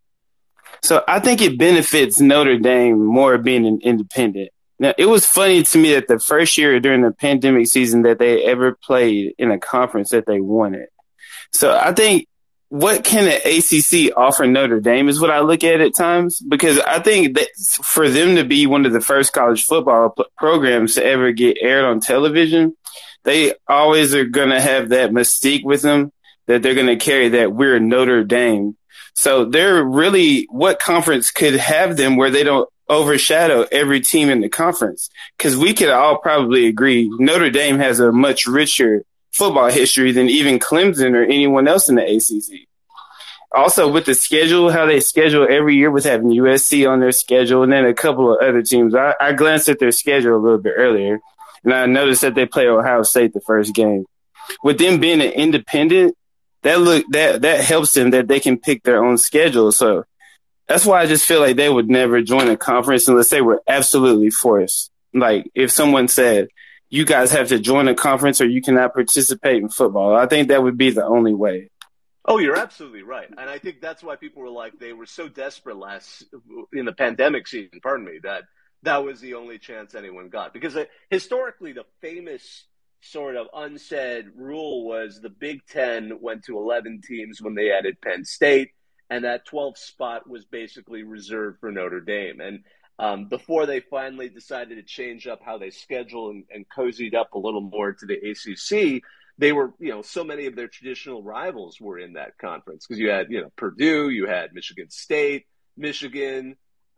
So I think it benefits Notre Dame more being an independent. Now, it was funny to me that the first year during the pandemic season that they ever played in a conference that they won it. So I think what can the A C C offer Notre Dame is what I look at at times, because I think that for them to be one of the first college football p- programs to ever get aired on television, they always are going to have that mystique with them that they're going to carry that we're Notre Dame. So they're really, what conference could have them where they don't overshadow every team in the conference? Because we could all probably agree Notre Dame has a much richer football history than even Clemson or anyone else in the A C C. Also, with the schedule, how they schedule every year with having U S C on their schedule and then a couple of other teams. I, I glanced at their schedule a little bit earlier, and I noticed that they play Ohio State the first game. With them being an independent, that look that that helps them that they can pick their own schedule. So that's why I just feel like they would never join a conference unless they were absolutely forced. Like if someone said, you guys have to join a conference or you cannot participate in football, I think that would be the only way. Oh, you're absolutely right. And I think that's why people were like, they were so desperate last in the pandemic season, pardon me, that that was the only chance anyone got. Because uh, historically, the famous sort of unsaid rule was the Big Ten went to eleven teams when they added Penn State, and that twelfth spot was basically reserved for Notre Dame. And um, before they finally decided to change up how they schedule and, and cozied up a little more to the A C C, they were, you know, so many of their traditional rivals were in that conference because you had, you know, Purdue, you had Michigan State, Michigan,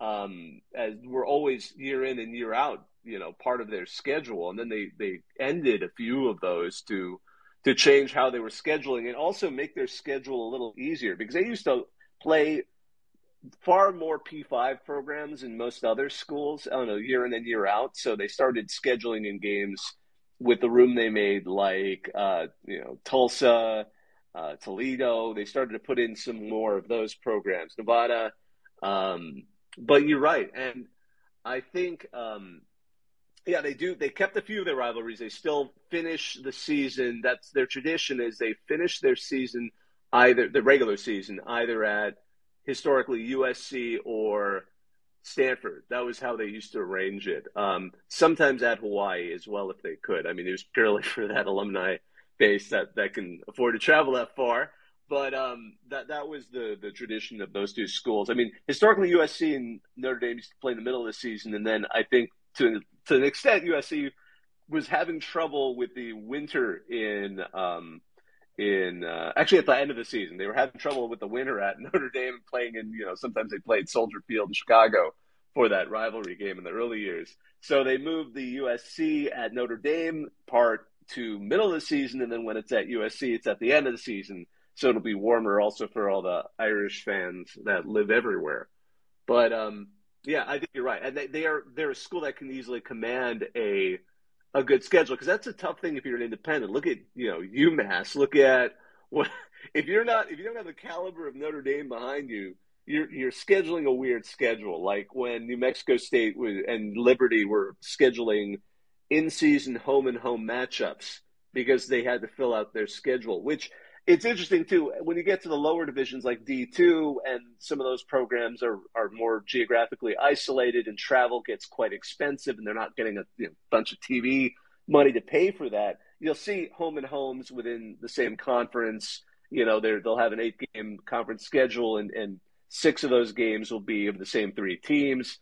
um, as were always year in and year out, you know, part of their schedule. And then they, they ended a few of those to, to change how they were scheduling and also make their schedule a little easier because they used to play far more P five programs in most other schools, I don't know, year in and year out. So they started scheduling in games with the room they made, like, uh, you know, Tulsa, uh, Toledo. They started to put in some more of those programs, Nevada. Um, but you're right. And I think, um, yeah, they do. They kept a few of their rivalries. They still finish the season. That's their tradition. Is they finish their season either the regular season either at historically U S C or Stanford. That was how they used to arrange it. Um, sometimes at Hawaii as well, if they could. I mean, it was purely for that alumni base that, that can afford to travel that far. But um, that that was the, the tradition of those two schools. I mean, historically, U S C and Notre Dame used to play in the middle of the season, and then I think to to an extent, U S C was having trouble with the winter in um, in uh, actually at the end of the season. They were having trouble with the winter at Notre Dame playing in, you know, sometimes they played Soldier Field in Chicago for that rivalry game in the early years. So they moved the U S C at Notre Dame part to middle of the season, and then when it's at U S C, it's at the end of the season. So it'll be warmer also for all the Irish fans that live everywhere. But um, yeah, I think you're right. And they, they are they're a school that can easily command a a good schedule, because that's a tough thing if you're an independent. Look at, you know, UMass. Look at what if you're not if you don't have the caliber of Notre Dame behind you, you're you're scheduling a weird schedule. Like when New Mexico State and Liberty were scheduling in-season home and home matchups because they had to fill out their schedule, which it's interesting, too, when you get to the lower divisions like D two and some of those programs are, are more geographically isolated and travel gets quite expensive and they're not getting a you know, bunch of T V money to pay for that. You'll see home and homes within the same conference. You know, they'll have an eight-game conference schedule, and, and six of those games will be of the same three teams.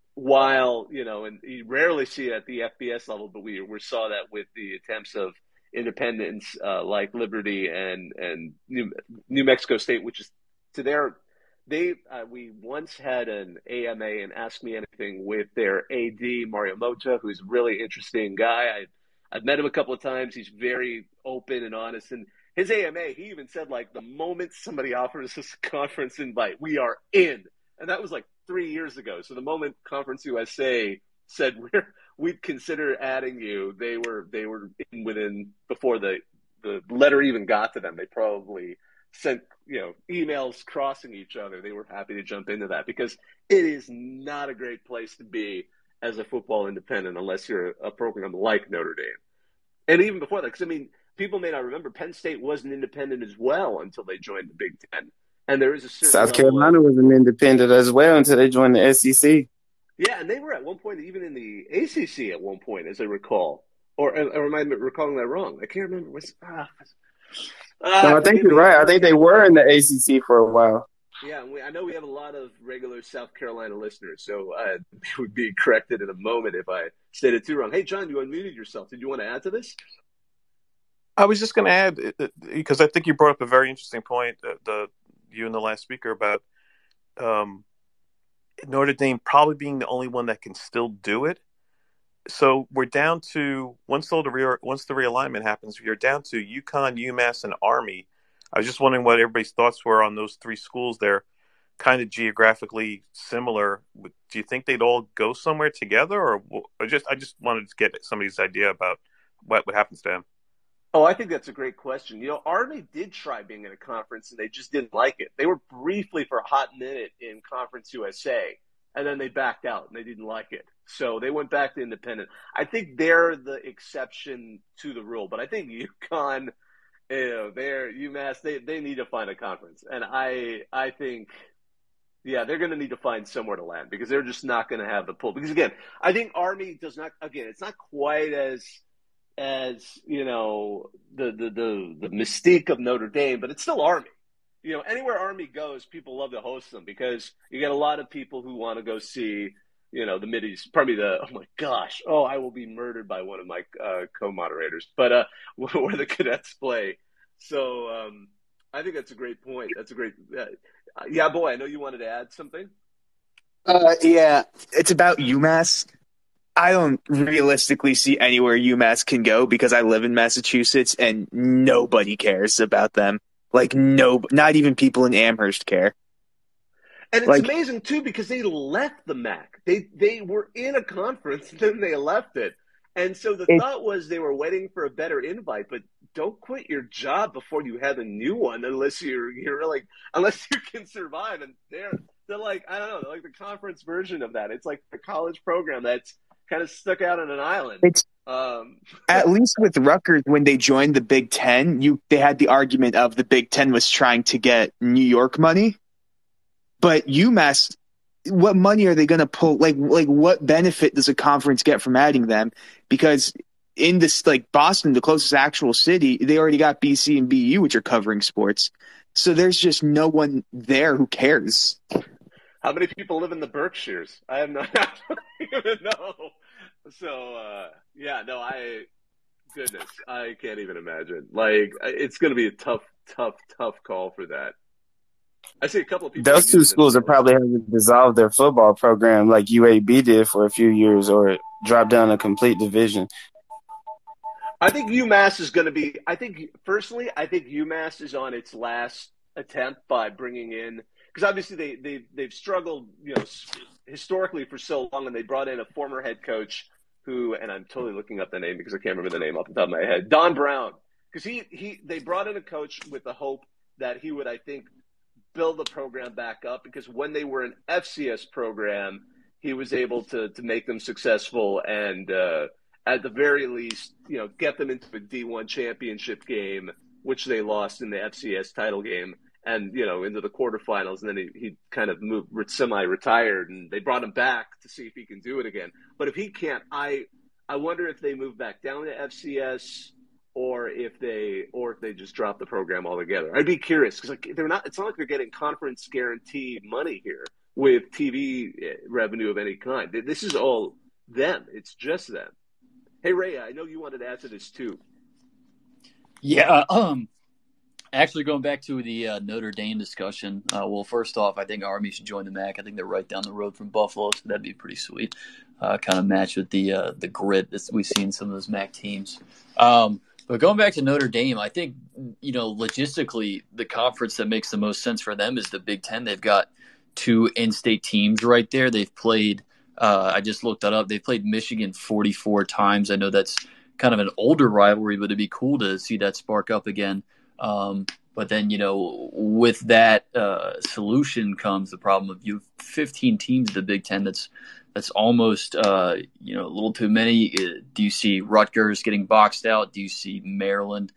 While, you know, and you rarely see it at the F B S level, but we, we saw that with the attempts of independents uh, like Liberty and and New, New Mexico State, which is to their they uh, we once had an A M A and Ask Me Anything with their A D Mario Mota, who's a really interesting guy. I I've met him a couple of times. He's very open and honest, and his A M A, he even said, like, the moment somebody offers us a conference invite, we are in, and that was like three years ago. So the moment Conference U S A said we're we'd consider adding you, they were they were in within before the the letter even got to them. They probably sent, you know, emails crossing each other. They were happy to jump into that because it is not a great place to be as a football independent unless you're a program like Notre Dame. And even before that, because I mean, people may not remember, Penn State was an independent as well until they joined the Big Ten. And there is a certain South Carolina of, was an independent as well until they joined the S E C. Yeah, and they were at one point even in the A C C at one point, as I recall. Or, or am I recalling that wrong? I can't remember. Was, ah, ah, no, I think you're right. I think they were in the A C C for a while. Yeah, we, I know we have a lot of regular South Carolina listeners, so I would be corrected in a moment if I stated too wrong. Hey, John, you unmuted yourself. Did you want to add to this? I was just going to add, because I think you brought up a very interesting point, uh, the you and the last speaker, about um, Notre Dame probably being the only one that can still do it. So we're down to, once the, re- once the realignment happens, you're down to UConn, UMass, and Army. I was just wondering what everybody's thoughts were on those three schools. They're kind of geographically similar. Do you think they'd all go somewhere together, or, or just I just wanted to get somebody's idea about what what happens to them? Oh, I think that's a great question. You know, Army did try being in a conference, and they just didn't like it. They were briefly for a hot minute in Conference U S A, and then they backed out, and they didn't like it. So they went back to independent. I think they're the exception to the rule, but I think UConn, you know, they're UMass, they they need to find a conference, and I I think, yeah, they're going to need to find somewhere to land because they're just not going to have the pull. Because again, I think Army does not. Again, it's not quite as as, you know, the, the, the, the mystique of Notre Dame, but it's still Army. You know, anywhere Army goes, people love to host them because you get a lot of people who want to go see, you know, the middies, probably the, oh my gosh, oh, I will be murdered by one of my uh, co-moderators, but uh, where the cadets play. So um, I think that's a great point. That's a great, uh, yeah, boy, I know you wanted to add something. Uh, yeah, it's about UMass. I don't realistically see anywhere UMass can go because I live in Massachusetts and nobody cares about them. Like, no, not even people in Amherst care. And it's like, amazing, too, because they left the M A C. They they were in a conference, then they left it. And so the it, thought was they were waiting for a better invite, but don't quit your job before you have a new one unless you're you're like unless you can survive. And they're they're like, I don't know, they're like the conference version of that. It's like the college program that's kind of stuck out on an island. It's um, at least with Rutgers, when they joined the Big Ten, you they had the argument of the Big Ten was trying to get New York money, but UMass, what money are they going to pull? Like, like what benefit does a conference get from adding them? Because in this, like Boston, the closest actual city, they already got B C and B U, which are covering sports. So there's just no one there who cares. How many people live in the Berkshires? I have no, I don't even know. So, uh, yeah, no, I, goodness, I can't even imagine. Like, it's going to be a tough, tough, tough call for that. I see a couple of people. Those two schools are probably having to dissolve their football program like U A B did for a few years, or drop down a complete division. I think UMass is going to be – I think, personally, I think UMass is on its last attempt by bringing in – because obviously they, they, they've struggled, you know, historically for so long, and they brought in a former head coach who – and I'm totally looking up the name because I can't remember the name off the top of my head – Don Brown. Because he, he they brought in a coach with the hope that he would, I think, build the program back up, because when they were an F C S program, he was able to to make them successful and uh, – at the very least, you know, get them into a D one championship game, which they lost in the F C S title game, and, you know, into the quarterfinals. And then he, he kind of moved semi-retired, and they brought him back to see if he can do it again. But if he can't, I I wonder if they move back down to F C S, or if they or if they just drop the program altogether. I'd be curious, because like they're not. It's not like they're getting conference guaranteed money here with T V revenue of any kind. This is all them. It's just them. Hey, Ray, I know you wanted to add to this too. Yeah, um, actually going back to the uh, Notre Dame discussion, uh, well, first off, I think Army should join the M A C. I think they're right down the road from Buffalo, so that'd be pretty sweet. Uh, kind of match with the uh, the grit that we see in some of those M A C teams. Um, but going back to Notre Dame, I think, you know, logistically, the conference that makes the most sense for them is the Big Ten. They've got two in-state teams right there. They've played Uh, I just looked that up. They played Michigan forty-four times. I know that's kind of an older rivalry, but it'd be cool to see that spark up again. Um, but then, you know, with that uh, solution comes the problem of you have fifteen teams in the Big Ten. That's that's almost, uh, you know, a little too many. Do you see Rutgers getting boxed out? Do you see Maryland?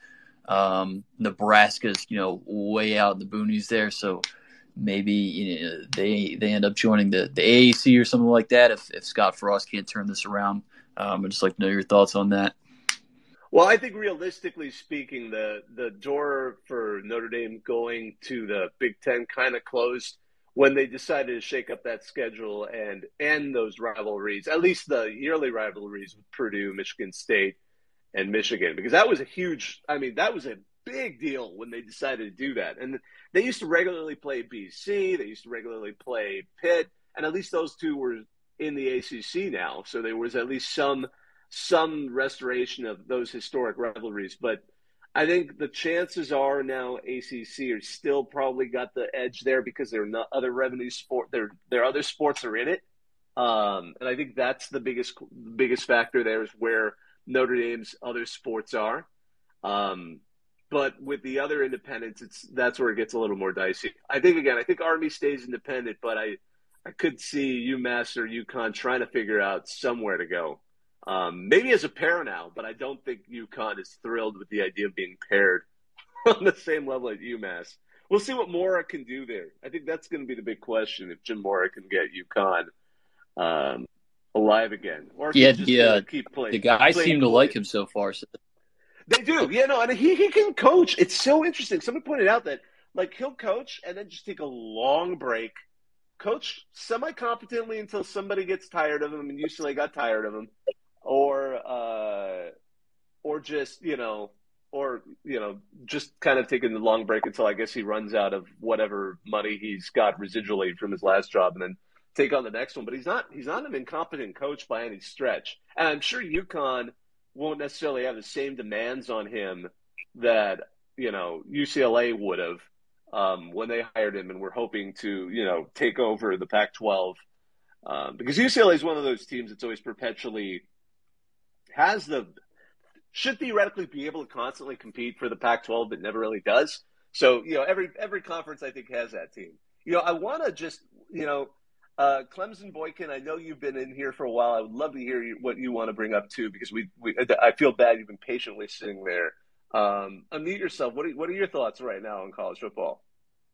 Um, Nebraska's, you know, way out in the boonies there. So maybe, you know, they they end up joining the, the A A C or something like that if, if Scott Frost can't turn this around. Um, I'd just like to know your thoughts on that. Well, I think realistically speaking, the, the door for Notre Dame going to the Big Ten kind of closed when they decided to shake up that schedule and end those rivalries, at least the yearly rivalries with Purdue, Michigan State, and Michigan, because that was a huge – I mean, that was a big deal when they decided to do that. And they used to regularly play B C. They used to regularly play Pitt. And at least those two were in the A C C now. So there was at least some some restoration of those historic rivalries. But I think the chances are now A C C are still probably got the edge there because there are not other revenue sport. There, there are other sports are in it. Um, and I think that's the biggest biggest factor there is where Notre Dame's other sports are. Um But with the other independents, it's that's where it gets a little more dicey. I think, again, I think Army stays independent, but I, I could see UMass or UConn trying to figure out somewhere to go. Um, maybe as a pair now, but I don't think UConn is thrilled with the idea of being paired on the same level as UMass. We'll see what Mora can do there. I think that's going to be the big question, if Jim Mora can get UConn um, alive again. Or if Yeah, he just the, uh, keep playing. the guys playing seem to play. like him so far. So. They do. Yeah, no, and he, he can coach. It's so interesting. Someone pointed out that, like, he'll coach and then just take a long break, coach semi-competently until somebody gets tired of him, and U C L A got tired of him, or uh, or just, you know, or, you know, just kind of taking the long break until I guess he runs out of whatever money he's got residually from his last job and then take on the next one. But he's not he's not an incompetent coach by any stretch. And I'm sure UConn won't necessarily have the same demands on him that, you know, U C L A would have um, when they hired him and were hoping to, you know, take over the Pac twelve. Um, because U C L A is one of those teams that's always perpetually has the should theoretically be able to constantly compete for the Pac twelve, but never really does. So, you know, every every conference I think has that team. You know, I want to just you know, uh, Clemson Boykin, I know you've been in here for a while. I would love to hear you, what you want to bring up too, because we, we I feel bad you've been patiently sitting there. Um, unmute yourself. What are, what are your thoughts right now on college football?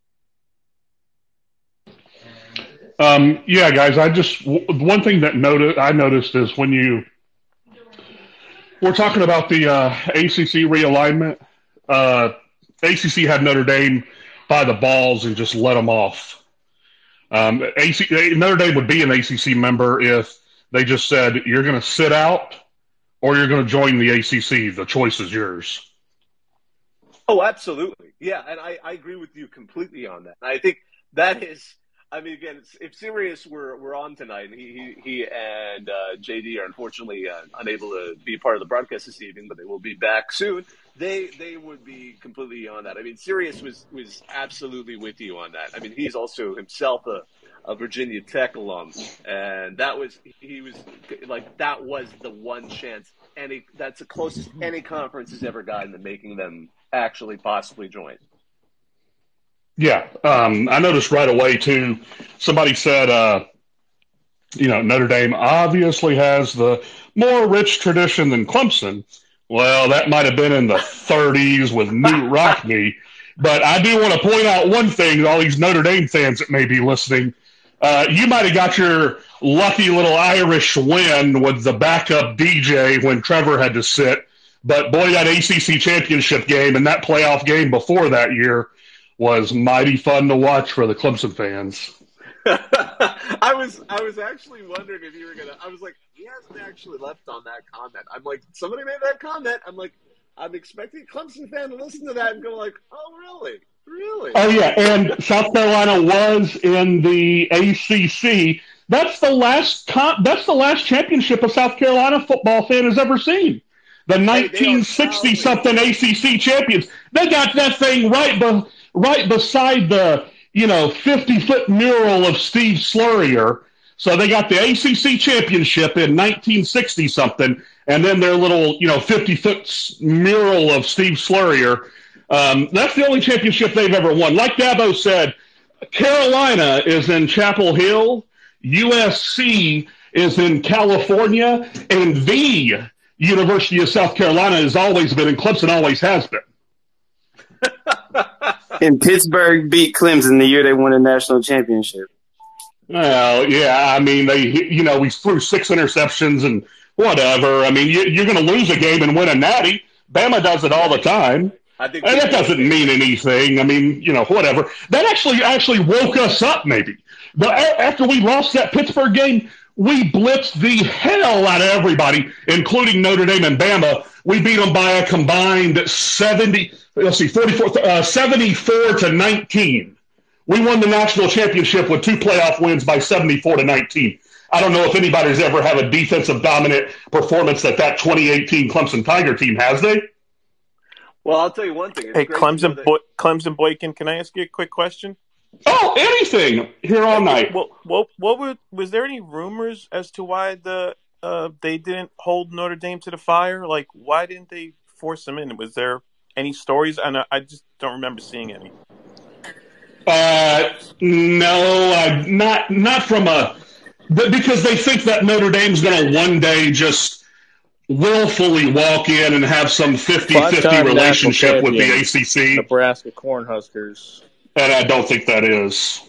Um, yeah, guys, I just, one thing that noted, I noticed is when you, we're talking about the uh, A C C realignment, uh, A C C had Notre Dame by the balls and just let them off. Um, A C C, Notre Dame would be an A C C member if they just said, you're going to sit out or you're going to join the A C C. The choice is yours. Oh, absolutely. Yeah, and I, I agree with you completely on that. I think that is, I mean, again, if Sirius were, were on tonight, he he, he and uh, J D are unfortunately uh, unable to be part of the broadcast this evening, but they will be back soon. They they would be completely on that. I mean, Sirius was, was absolutely with you on that. I mean, he's also himself a, a Virginia Tech alum, and that was he was like that was the one chance any that's the closest any conference has ever gotten to making them actually possibly join. Yeah, um, I noticed right away, too, somebody said, uh, you know, Notre Dame obviously has the more rich tradition than Clemson. Well, that might have been in the thirties with Knute Rockne. But I do want to point out one thing to all these Notre Dame fans that may be listening. Uh, you might have got your lucky little Irish win with the backup D J when Trevor had to sit. But, boy, that A C C championship game and that playoff game before that year was mighty fun to watch for the Clemson fans. I was I was actually wondering if you were gonna. I was like, he hasn't actually left on that comment. I'm like, somebody made that comment. I'm like, I'm expecting a Clemson fan to listen to that and go like, oh really, really? Oh yeah, and South Carolina was in the A C C. That's the last. Con- that's the last championship a South Carolina football fan has ever seen. The nineteen sixty something A C C champions. They got that thing right. Be- Right beside the, you know, fifty-foot mural of Steve Slurrier. So they got the A C C championship in nineteen sixty something, and then their little, you know, fifty-foot mural of Steve Slurrier. Um, that's the only championship they've ever won. Like Dabo said, Carolina is in Chapel Hill, U S C is in California, and the University of South Carolina has always been, and Clemson always has been. And Pittsburgh beat Clemson the year they won a national championship. Well, yeah, I mean, they, you know, we threw six interceptions and whatever. I mean, you, you're going to lose a game and win a natty. Bama does it all the time. I think and that doesn't mean anything. I mean, you know, whatever. That actually actually woke us up, maybe. But a- after we lost that Pittsburgh game, we blitzed the hell out of everybody, including Notre Dame and Bama. We beat them by a combined seventy. Let's see, forty-four, uh, seventy-four to nineteen. We won the national championship with two playoff wins by seventy-four to nineteen. I don't know if anybody's ever had a defensive dominant performance that that twenty eighteen Clemson Tiger team has. They. Well, I'll tell you one thing. It's hey, Clemson, that- Bo- Clemson Boykin, can I ask you a quick question? Oh, anything here all night. What what what were, was there any rumors as to why the uh, they didn't hold Notre Dame to the fire? Like, why didn't they force them in? Was there any stories? And I, I just don't remember seeing any. Uh, no, I, not not from a because they think that Notre Dame's going to one day just willfully walk in and have some fifty-fifty relationship with the A C C. Nebraska Cornhuskers. And I don't think that is.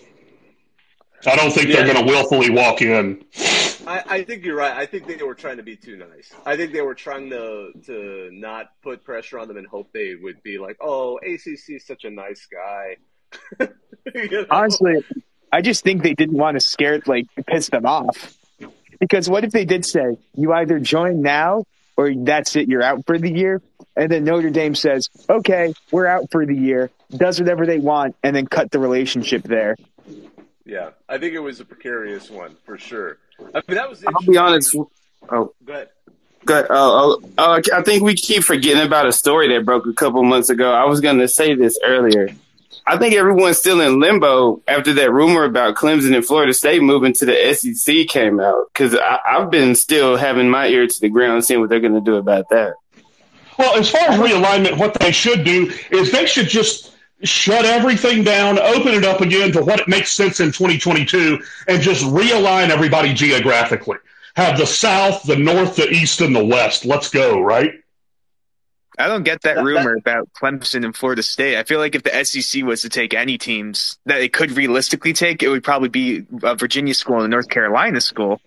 I don't think yeah. they're going to willfully walk in. I, I think you're right. I think they were trying to be too nice. I think they were trying to to not put pressure on them and hope they would be like, oh, A C C is such a nice guy. You know? Honestly, I just think they didn't want to scare, like, piss them off. Because what if they did say, you either join now or that's it, you're out for the year? And then Notre Dame says, okay, we're out for the year, does whatever they want, and then cut the relationship there. Yeah, I think it was a precarious one, for sure. I mean, that was I'll be honest. Oh, go ahead. Go ahead. Oh, oh, oh, I think we keep forgetting about a story that broke a couple months ago. I was going to say this earlier. I think everyone's still in limbo after that rumor about Clemson and Florida State moving to the S E C came out, because I've been still having my ear to the ground seeing what they're going to do about that. Well, as far as realignment, what they should do is they should just shut everything down, open it up again to what it makes sense in twenty twenty-two, and just realign everybody geographically. Have the South, the North, the East, and the West. Let's go, right? I don't get that That- rumor that- about Clemson and Florida State. I feel like if the S E C was to take any teams that it could realistically take, it would probably be a Virginia school and a North Carolina school.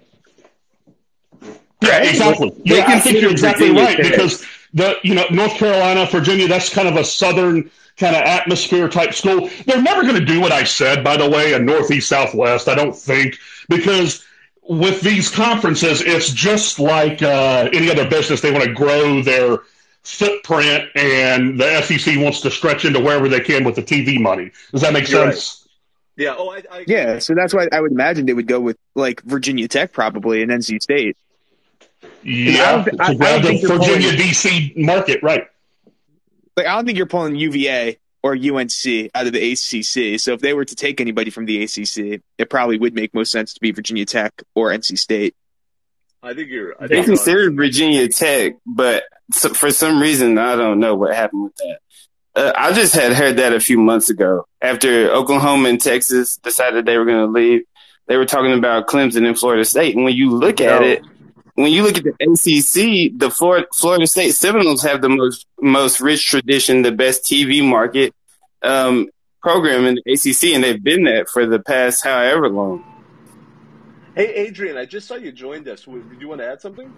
Yeah, exactly. They Yeah, I think you're consider exactly Virginia right Tech. because the you know North Carolina, Virginia, that's kind of a southern kind of atmosphere type school. They're never going to do what I said, by the way, a Northeast Southwest. I don't think, because with these conferences, it's just like uh, any other business. They want to grow their footprint, and the S E C wants to stretch into wherever they can with the T V money. Does that make You're sense? Yeah. Oh, I, I Yeah, so that's why I would imagine they would go with like Virginia Tech probably and N C State. Yeah, I don't- I- to I grab don't the think you're Virginia pulling- D C market, right? Like I don't think you're pulling U V A or U N C out of the A C C. So if they were to take anybody from the A C C, it probably would make most sense to be Virginia Tech or N C State. I think you're. I They think you're considered Virginia Tech, but so, for some reason, I don't know what happened with that. Uh, I just had heard that a few months ago after Oklahoma and Texas decided they were going to leave. They were talking about Clemson and Florida State. And when you look at No. it, when you look at the A C C, the Florida, Florida State Seminoles have the most most rich tradition, the best T V market um, program in the A C C, and they've been that for the past however long. Hey, Adrian, I just saw you joined us. Would- Did you want to add something?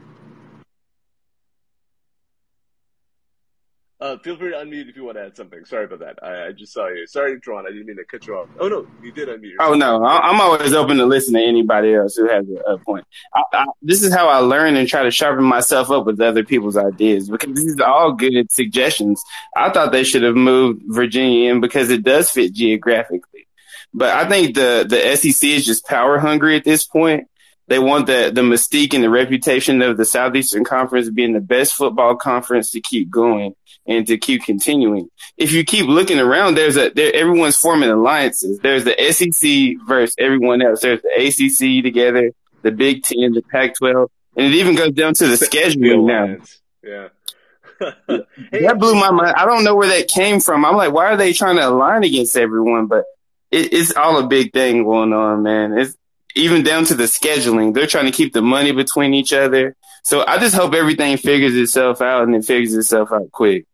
Uh, feel free to unmute if you want to add something. Sorry about that. I, I just saw you. Sorry, Tron. I didn't mean to cut you off. Oh, no, you did unmute yourself. Oh no, I- I'm always open to listen to anybody else who has a, a point. I, I, this is how I learn and try to sharpen myself up with other people's ideas because this is all good suggestions. I thought they should have moved Virginia in because it does fit geographically, but I think the the S E C is just power hungry at this point. They want the the mystique and the reputation of the Southeastern Conference being the best football conference to keep going and to keep continuing. If you keep looking around, there's a there, everyone's forming alliances. There's the S E C versus everyone else. There's the A C C together, the Big Ten, the Pac twelve, and it even goes down to the The scheduling now. Alliance. Yeah. Hey, That blew my mind. I don't know where that came from. I'm like, why are they trying to align against everyone? But it, it's all a big thing going on, man. It's even down to the scheduling. They're trying to keep the money between each other. So I just hope everything figures itself out and it figures itself out quick.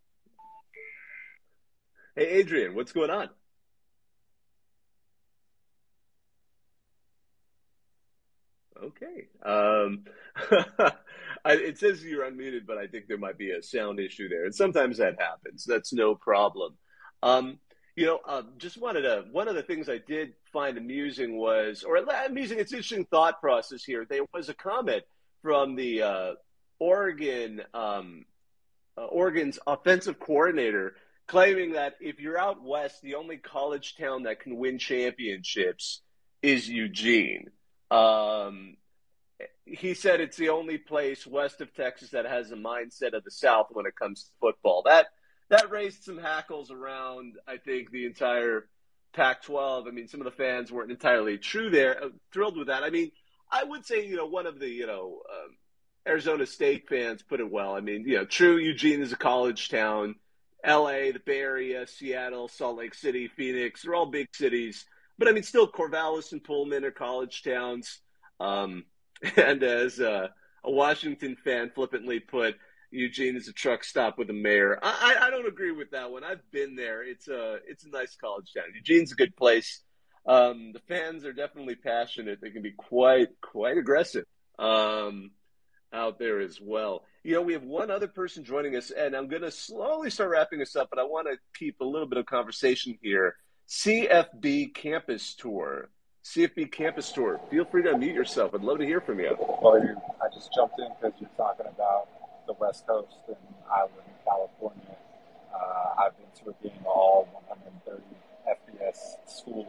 Hey, Adrian, what's going on? Okay. Um, I, it says you're unmuted, but I think there might be a sound issue there. And sometimes that happens. That's no problem. Um, you know, uh, just wanted to, one of the things I did find amusing was, or amusing, it's an interesting thought process here. There was a comment from the uh, Oregon, um, uh, Oregon's offensive coordinator claiming that if you're out west, the only college town that can win championships is Eugene. Um, he said it's the only place west of Texas that has a mindset of the South when it comes to football. That that raised some hackles around, I think, the entire Pac twelve. I mean, some of the fans weren't entirely true there, uh, thrilled with that. I mean, I would say, you know, one of the, you know, um, Arizona State fans put it well. I mean, you know, true, Eugene is a college town. L A, the Bay Area, Seattle, Salt Lake City, Phoenix, they're all big cities. But, I mean, still Corvallis and Pullman are college towns. Um, and as uh, a Washington fan flippantly put, Eugene is a truck stop with a mayor. I, I, I don't agree with that one. I've been there. It's a, it's a nice college town. Eugene's a good place. Um, the fans are definitely passionate. They can be quite, quite aggressive um, out there as well. You know, we have one other person joining us, and I'm going to slowly start wrapping us up, but I want to keep a little bit of conversation here. C F B Campus Tour. C F B Campus Tour. Feel free to unmute yourself. I'd love to hear from you. Well, you, I just jumped in because you're talking about the West Coast, and I live in California. Uh, I've been to a game all one hundred thirty F B S schools,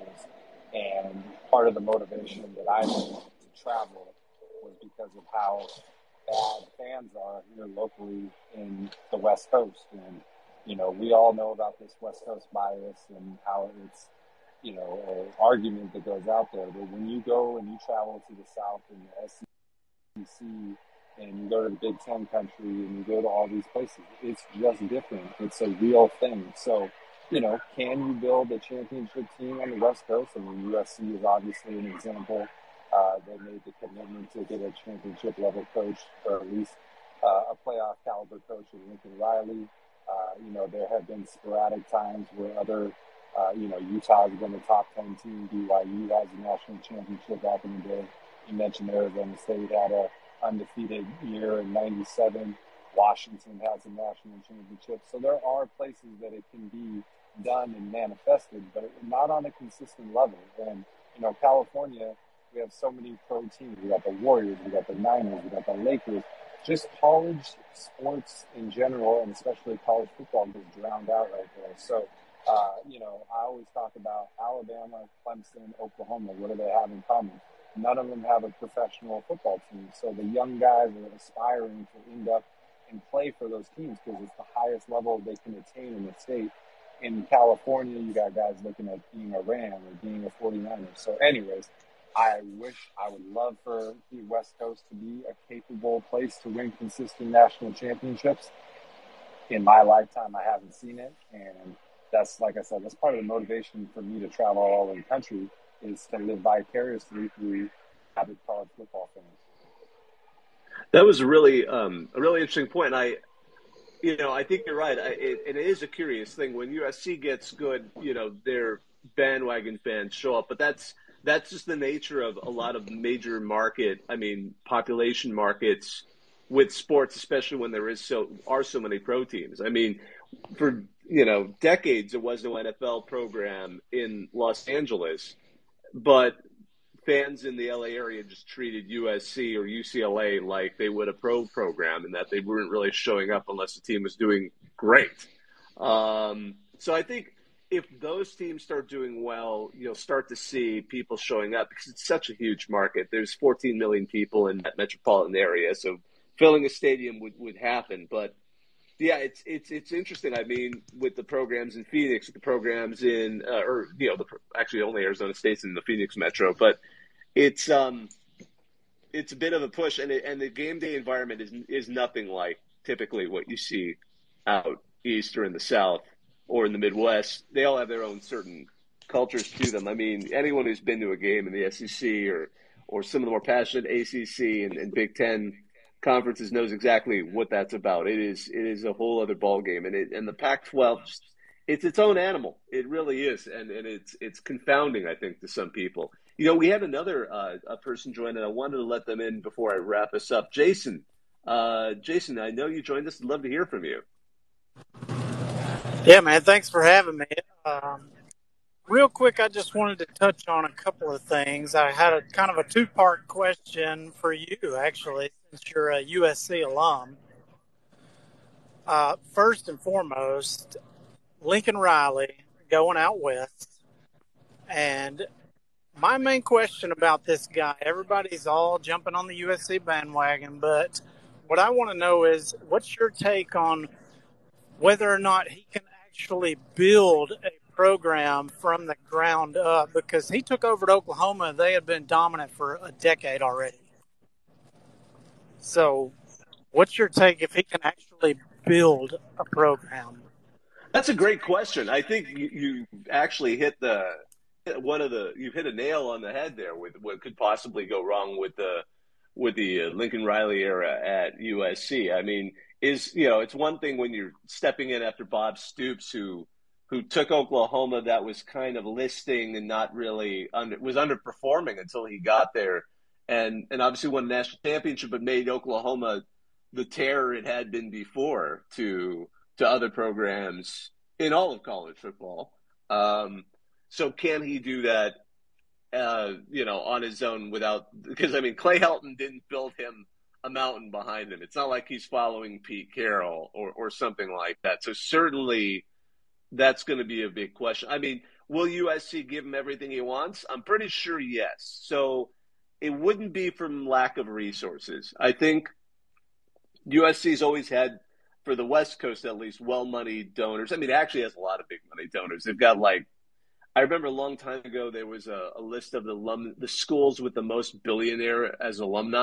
and part of the motivation that I needed to travel was because of how bad fans are here locally in the West Coast. And, you know, we all know about this West Coast bias and how it's, you know, an argument that goes out there. But when you go and you travel to the South and the S E C and you go to the Big Ten country and you go to all these places, it's just different. It's a real thing. So you know, can you build a championship team on the West Coast? I mean, U S C is obviously an example. Uh, they made the commitment to get a championship level coach, or at least uh, a playoff caliber coach in Lincoln Riley. Uh, you know, there have been sporadic times where other, uh, you know, Utah's been a top ten team. B Y U has a national championship back in the day. You mentioned Arizona State had a undefeated year in ninety-seven. Washington has a national championship. So there are places that it can be done and manifested, but not on a consistent level. And, you know, California, we have so many pro teams. We got the Warriors, we got the Niners, we got the Lakers. Just college sports in general, and especially college football, gets drowned out right there. So, uh, you know, I always talk about Alabama, Clemson, Oklahoma. What do they have in common? None of them have a professional football team. So the young guys are aspiring to end up and play for those teams because it's the highest level they can attain in the state. In California, you got guys looking at being a Ram or being a forty-niner. So anyways, I wish, I would love for the West Coast to be a capable place to win consistent national championships. In my lifetime, I haven't seen it. And that's, like I said, that's part of the motivation for me to travel all over the country, is to live vicariously through avid college football fans. That was a really, um, a really interesting point. I, you know, I think you're right. I, it, it is a curious thing when U S C gets good. You know, their bandwagon fans show up, but that's that's just the nature of a lot of major market. I mean, population markets with sports, especially when there is so are so many pro teams. I mean, for you know decades there was no N F L program in Los Angeles, but fans in the L A area just treated U S C or U C L A like they would a pro program, and that they weren't really showing up unless the team was doing great. Um, so I think if those teams start doing well, you'll start to see people showing up because it's such a huge market. There's fourteen million people in that metropolitan area, so filling a stadium would, would happen. But yeah, it's it's it's interesting. I mean, with the programs in Phoenix, with the programs in, uh, or you know, the actually only Arizona State's in the Phoenix metro, but it's um, it's a bit of a push, and it, and the game day environment is is nothing like typically what you see out east or in the South or in the Midwest. They all have their own certain cultures to them. I mean, anyone who's been to a game in the S E C or or some of the more passionate A C C and, and Big Ten conferences knows exactly what that's about. It is it is a whole other ballgame, and it and the Pac twelve, just, it's its own animal. It really is, and and it's it's confounding, I think, to some people. You know, we had another uh, a person join, and I wanted to let them in before I wrap us up. Jason, uh, Jason, I know you joined us. I'd love to hear from you. Yeah, man. Thanks for having me. Um, real quick, I just wanted to touch on a couple of things. I had a kind of a two-part question for you, actually, since you're a U S C alum. Uh, first and foremost, Lincoln Riley going out west. And my main question about this guy, everybody's all jumping on the U S C bandwagon, but what I want to know is, what's your take on whether or not he can actually build a program from the ground up? Because he took over at Oklahoma, they had been dominant for a decade already. So what's your take if he can actually build a program? That's a great question. I think you, you actually hit the one of the you've hit a nail on the head there with what could possibly go wrong with the with the Lincoln Riley era at U S C. I mean, is you know, it's one thing when you're stepping in after Bob Stoops, who who took Oklahoma that was kind of listing and not really under, was underperforming until he got there, and and obviously won a national championship, but made Oklahoma the terror it had been before to to other programs in all of college football. Um, so can he do that, uh, you know, on his own without – because, I mean, Clay Helton didn't build him a mountain behind him. It's not like he's following Pete Carroll or, or something like that. So certainly that's going to be a big question. I mean, will U S C give him everything he wants? I'm pretty sure yes. So it wouldn't be from lack of resources. I think U S C's always had, for the West Coast at least, well-moneyed donors. I mean, it actually has a lot of big money donors. They've got like, I remember a long time ago there was a, a list of the alum, the schools with the most billionaire as alumni,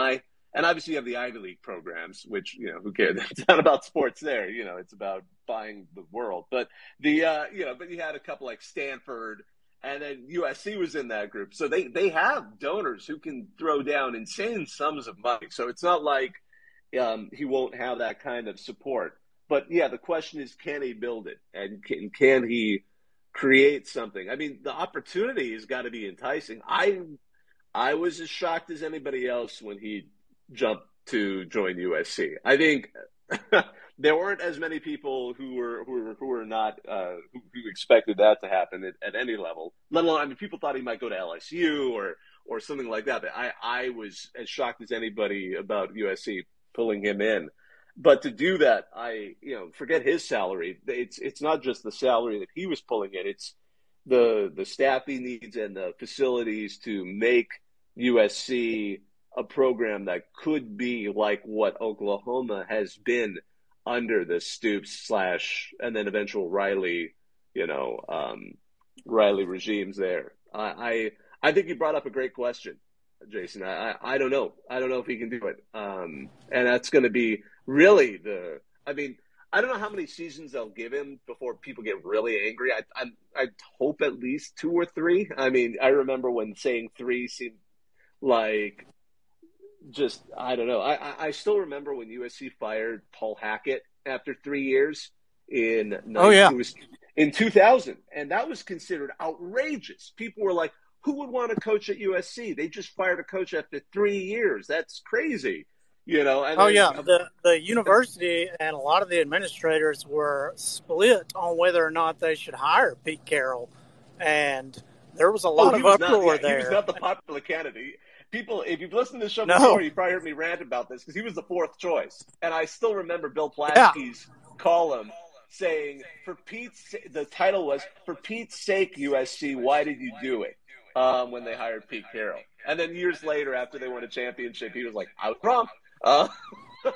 and obviously you have the Ivy League programs, which, you know, who cares? It's not about sports there. You know, it's about buying the world. But the, uh, you know, but you had a couple like Stanford, and then U S C was in that group. So they, they have donors who can throw down insane sums of money. So it's not like um, he won't have that kind of support. But, yeah, the question is, can he build it? And can, can he create something? I mean, the opportunity has got to be enticing. I I was as shocked as anybody else when he jumped to join U S C. I think there weren't as many people who were who were, who were not uh, who, who expected that to happen at, at any level. Let alone, I mean, people thought he might go to L S U or or something like that. But I, I was as shocked as anybody about U S C pulling him in. But to do that, I, you know, forget his salary. It's it's not just the salary that he was pulling in. It's the the staff he needs and the facilities to make U S C a program that could be like what Oklahoma has been under the Stoops slash and then eventual Riley, you know, um, Riley regimes there. I, I I think you brought up a great question, Jason. I, I, I don't know. I don't know if he can do it. Um, and that's going to be really the, I mean, I don't know how many seasons they'll give him before people get really angry. I, I, I hope at least two or three. I mean, I remember when saying three seemed like just, I don't know. I, I still remember when U S C fired Paul Hackett after three years in, Oh, yeah. it was in two thousand. And that was considered outrageous. People were like, who would want to coach at U S C? They just fired a coach after three years. That's crazy. You know, and Oh, then, yeah. The, the university and a lot of the administrators were split on whether or not they should hire Pete Carroll. And there was a lot oh, he of was not, uproar yeah, there. He was not the popular candidate. People, if you've listened to the show No. before, you probably heard me rant about this because he was the fourth choice. And I still remember Bill Plaschke's column saying, for Pete's, the title was, for Pete's sake, U S C, why did you do it? Um, when they hired Pete Carroll. And then years later, after they won a championship, he was like, I was wrong. Uh, but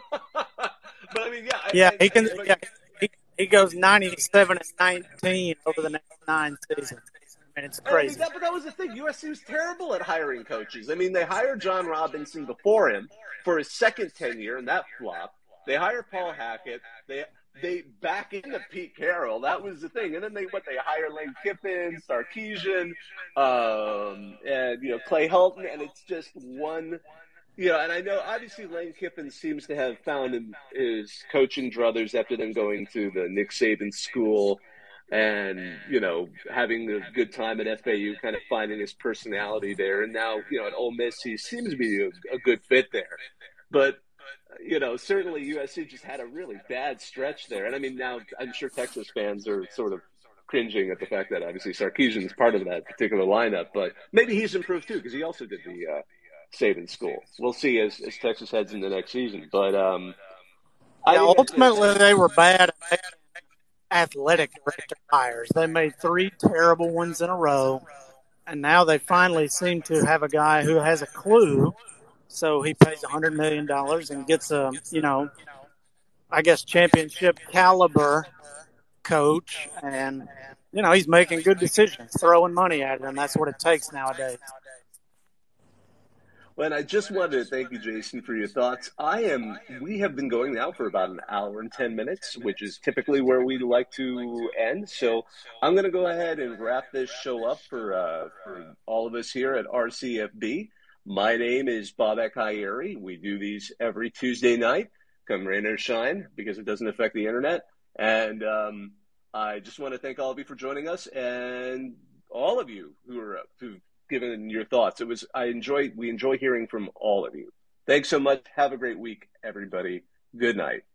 I mean, yeah. Yeah, I, he can. I, Yeah, he, he goes ninety-seven and nineteen over the next nine seasons. I mean, it's I mean, crazy. that, but that was the thing. U S C was terrible at hiring coaches. I mean, they hired John Robinson before him for his second tenure, and that flopped. They hired Paul Hackett. They they back into Pete Carroll. That was the thing. And then they what they hire Lane Kiffin, Sarkisian, um, and you know Clay Helton, and it's just one. You know, and I know obviously Lane Kiffin seems to have found his coaching druthers after them going to the Nick Saban school and, you know, having a good time at F A U, kind of finding his personality there. And now, you know, at Ole Miss, he seems to be a, a good fit there. But, you know, certainly U S C just had a really bad stretch there. And I mean, now I'm sure Texas fans are sort of cringing at the fact that obviously Sarkisian is part of that particular lineup. But maybe he's improved too because he also did the uh, Saban school. We'll see as, as Texas heads into next season. But um, Yeah, I think ultimately it's- they were bad athletic director hires. They made three terrible ones in a row, and now they finally seem to have a guy who has a clue. So he pays one hundred million dollars and gets a, you know, I guess championship caliber coach, and you know he's making good decisions, throwing money at it, and that's what it takes nowadays. Well, and I just wanted to thank you, Jason, for your thoughts. I am. We have been going now for about an hour and ten minutes, which is typically where we like to end. So I'm going to go ahead and wrap this show up for uh, for all of us here at R C F B. My name is Bobak Hayeri. We do these every Tuesday night, come rain or shine, because it doesn't affect the internet. And um, I just want to thank all of you for joining us, and all of you who are who. given your thoughts. It was, I enjoy, we enjoy hearing from all of you. Thanks so much. Have a great week, everybody. Good night.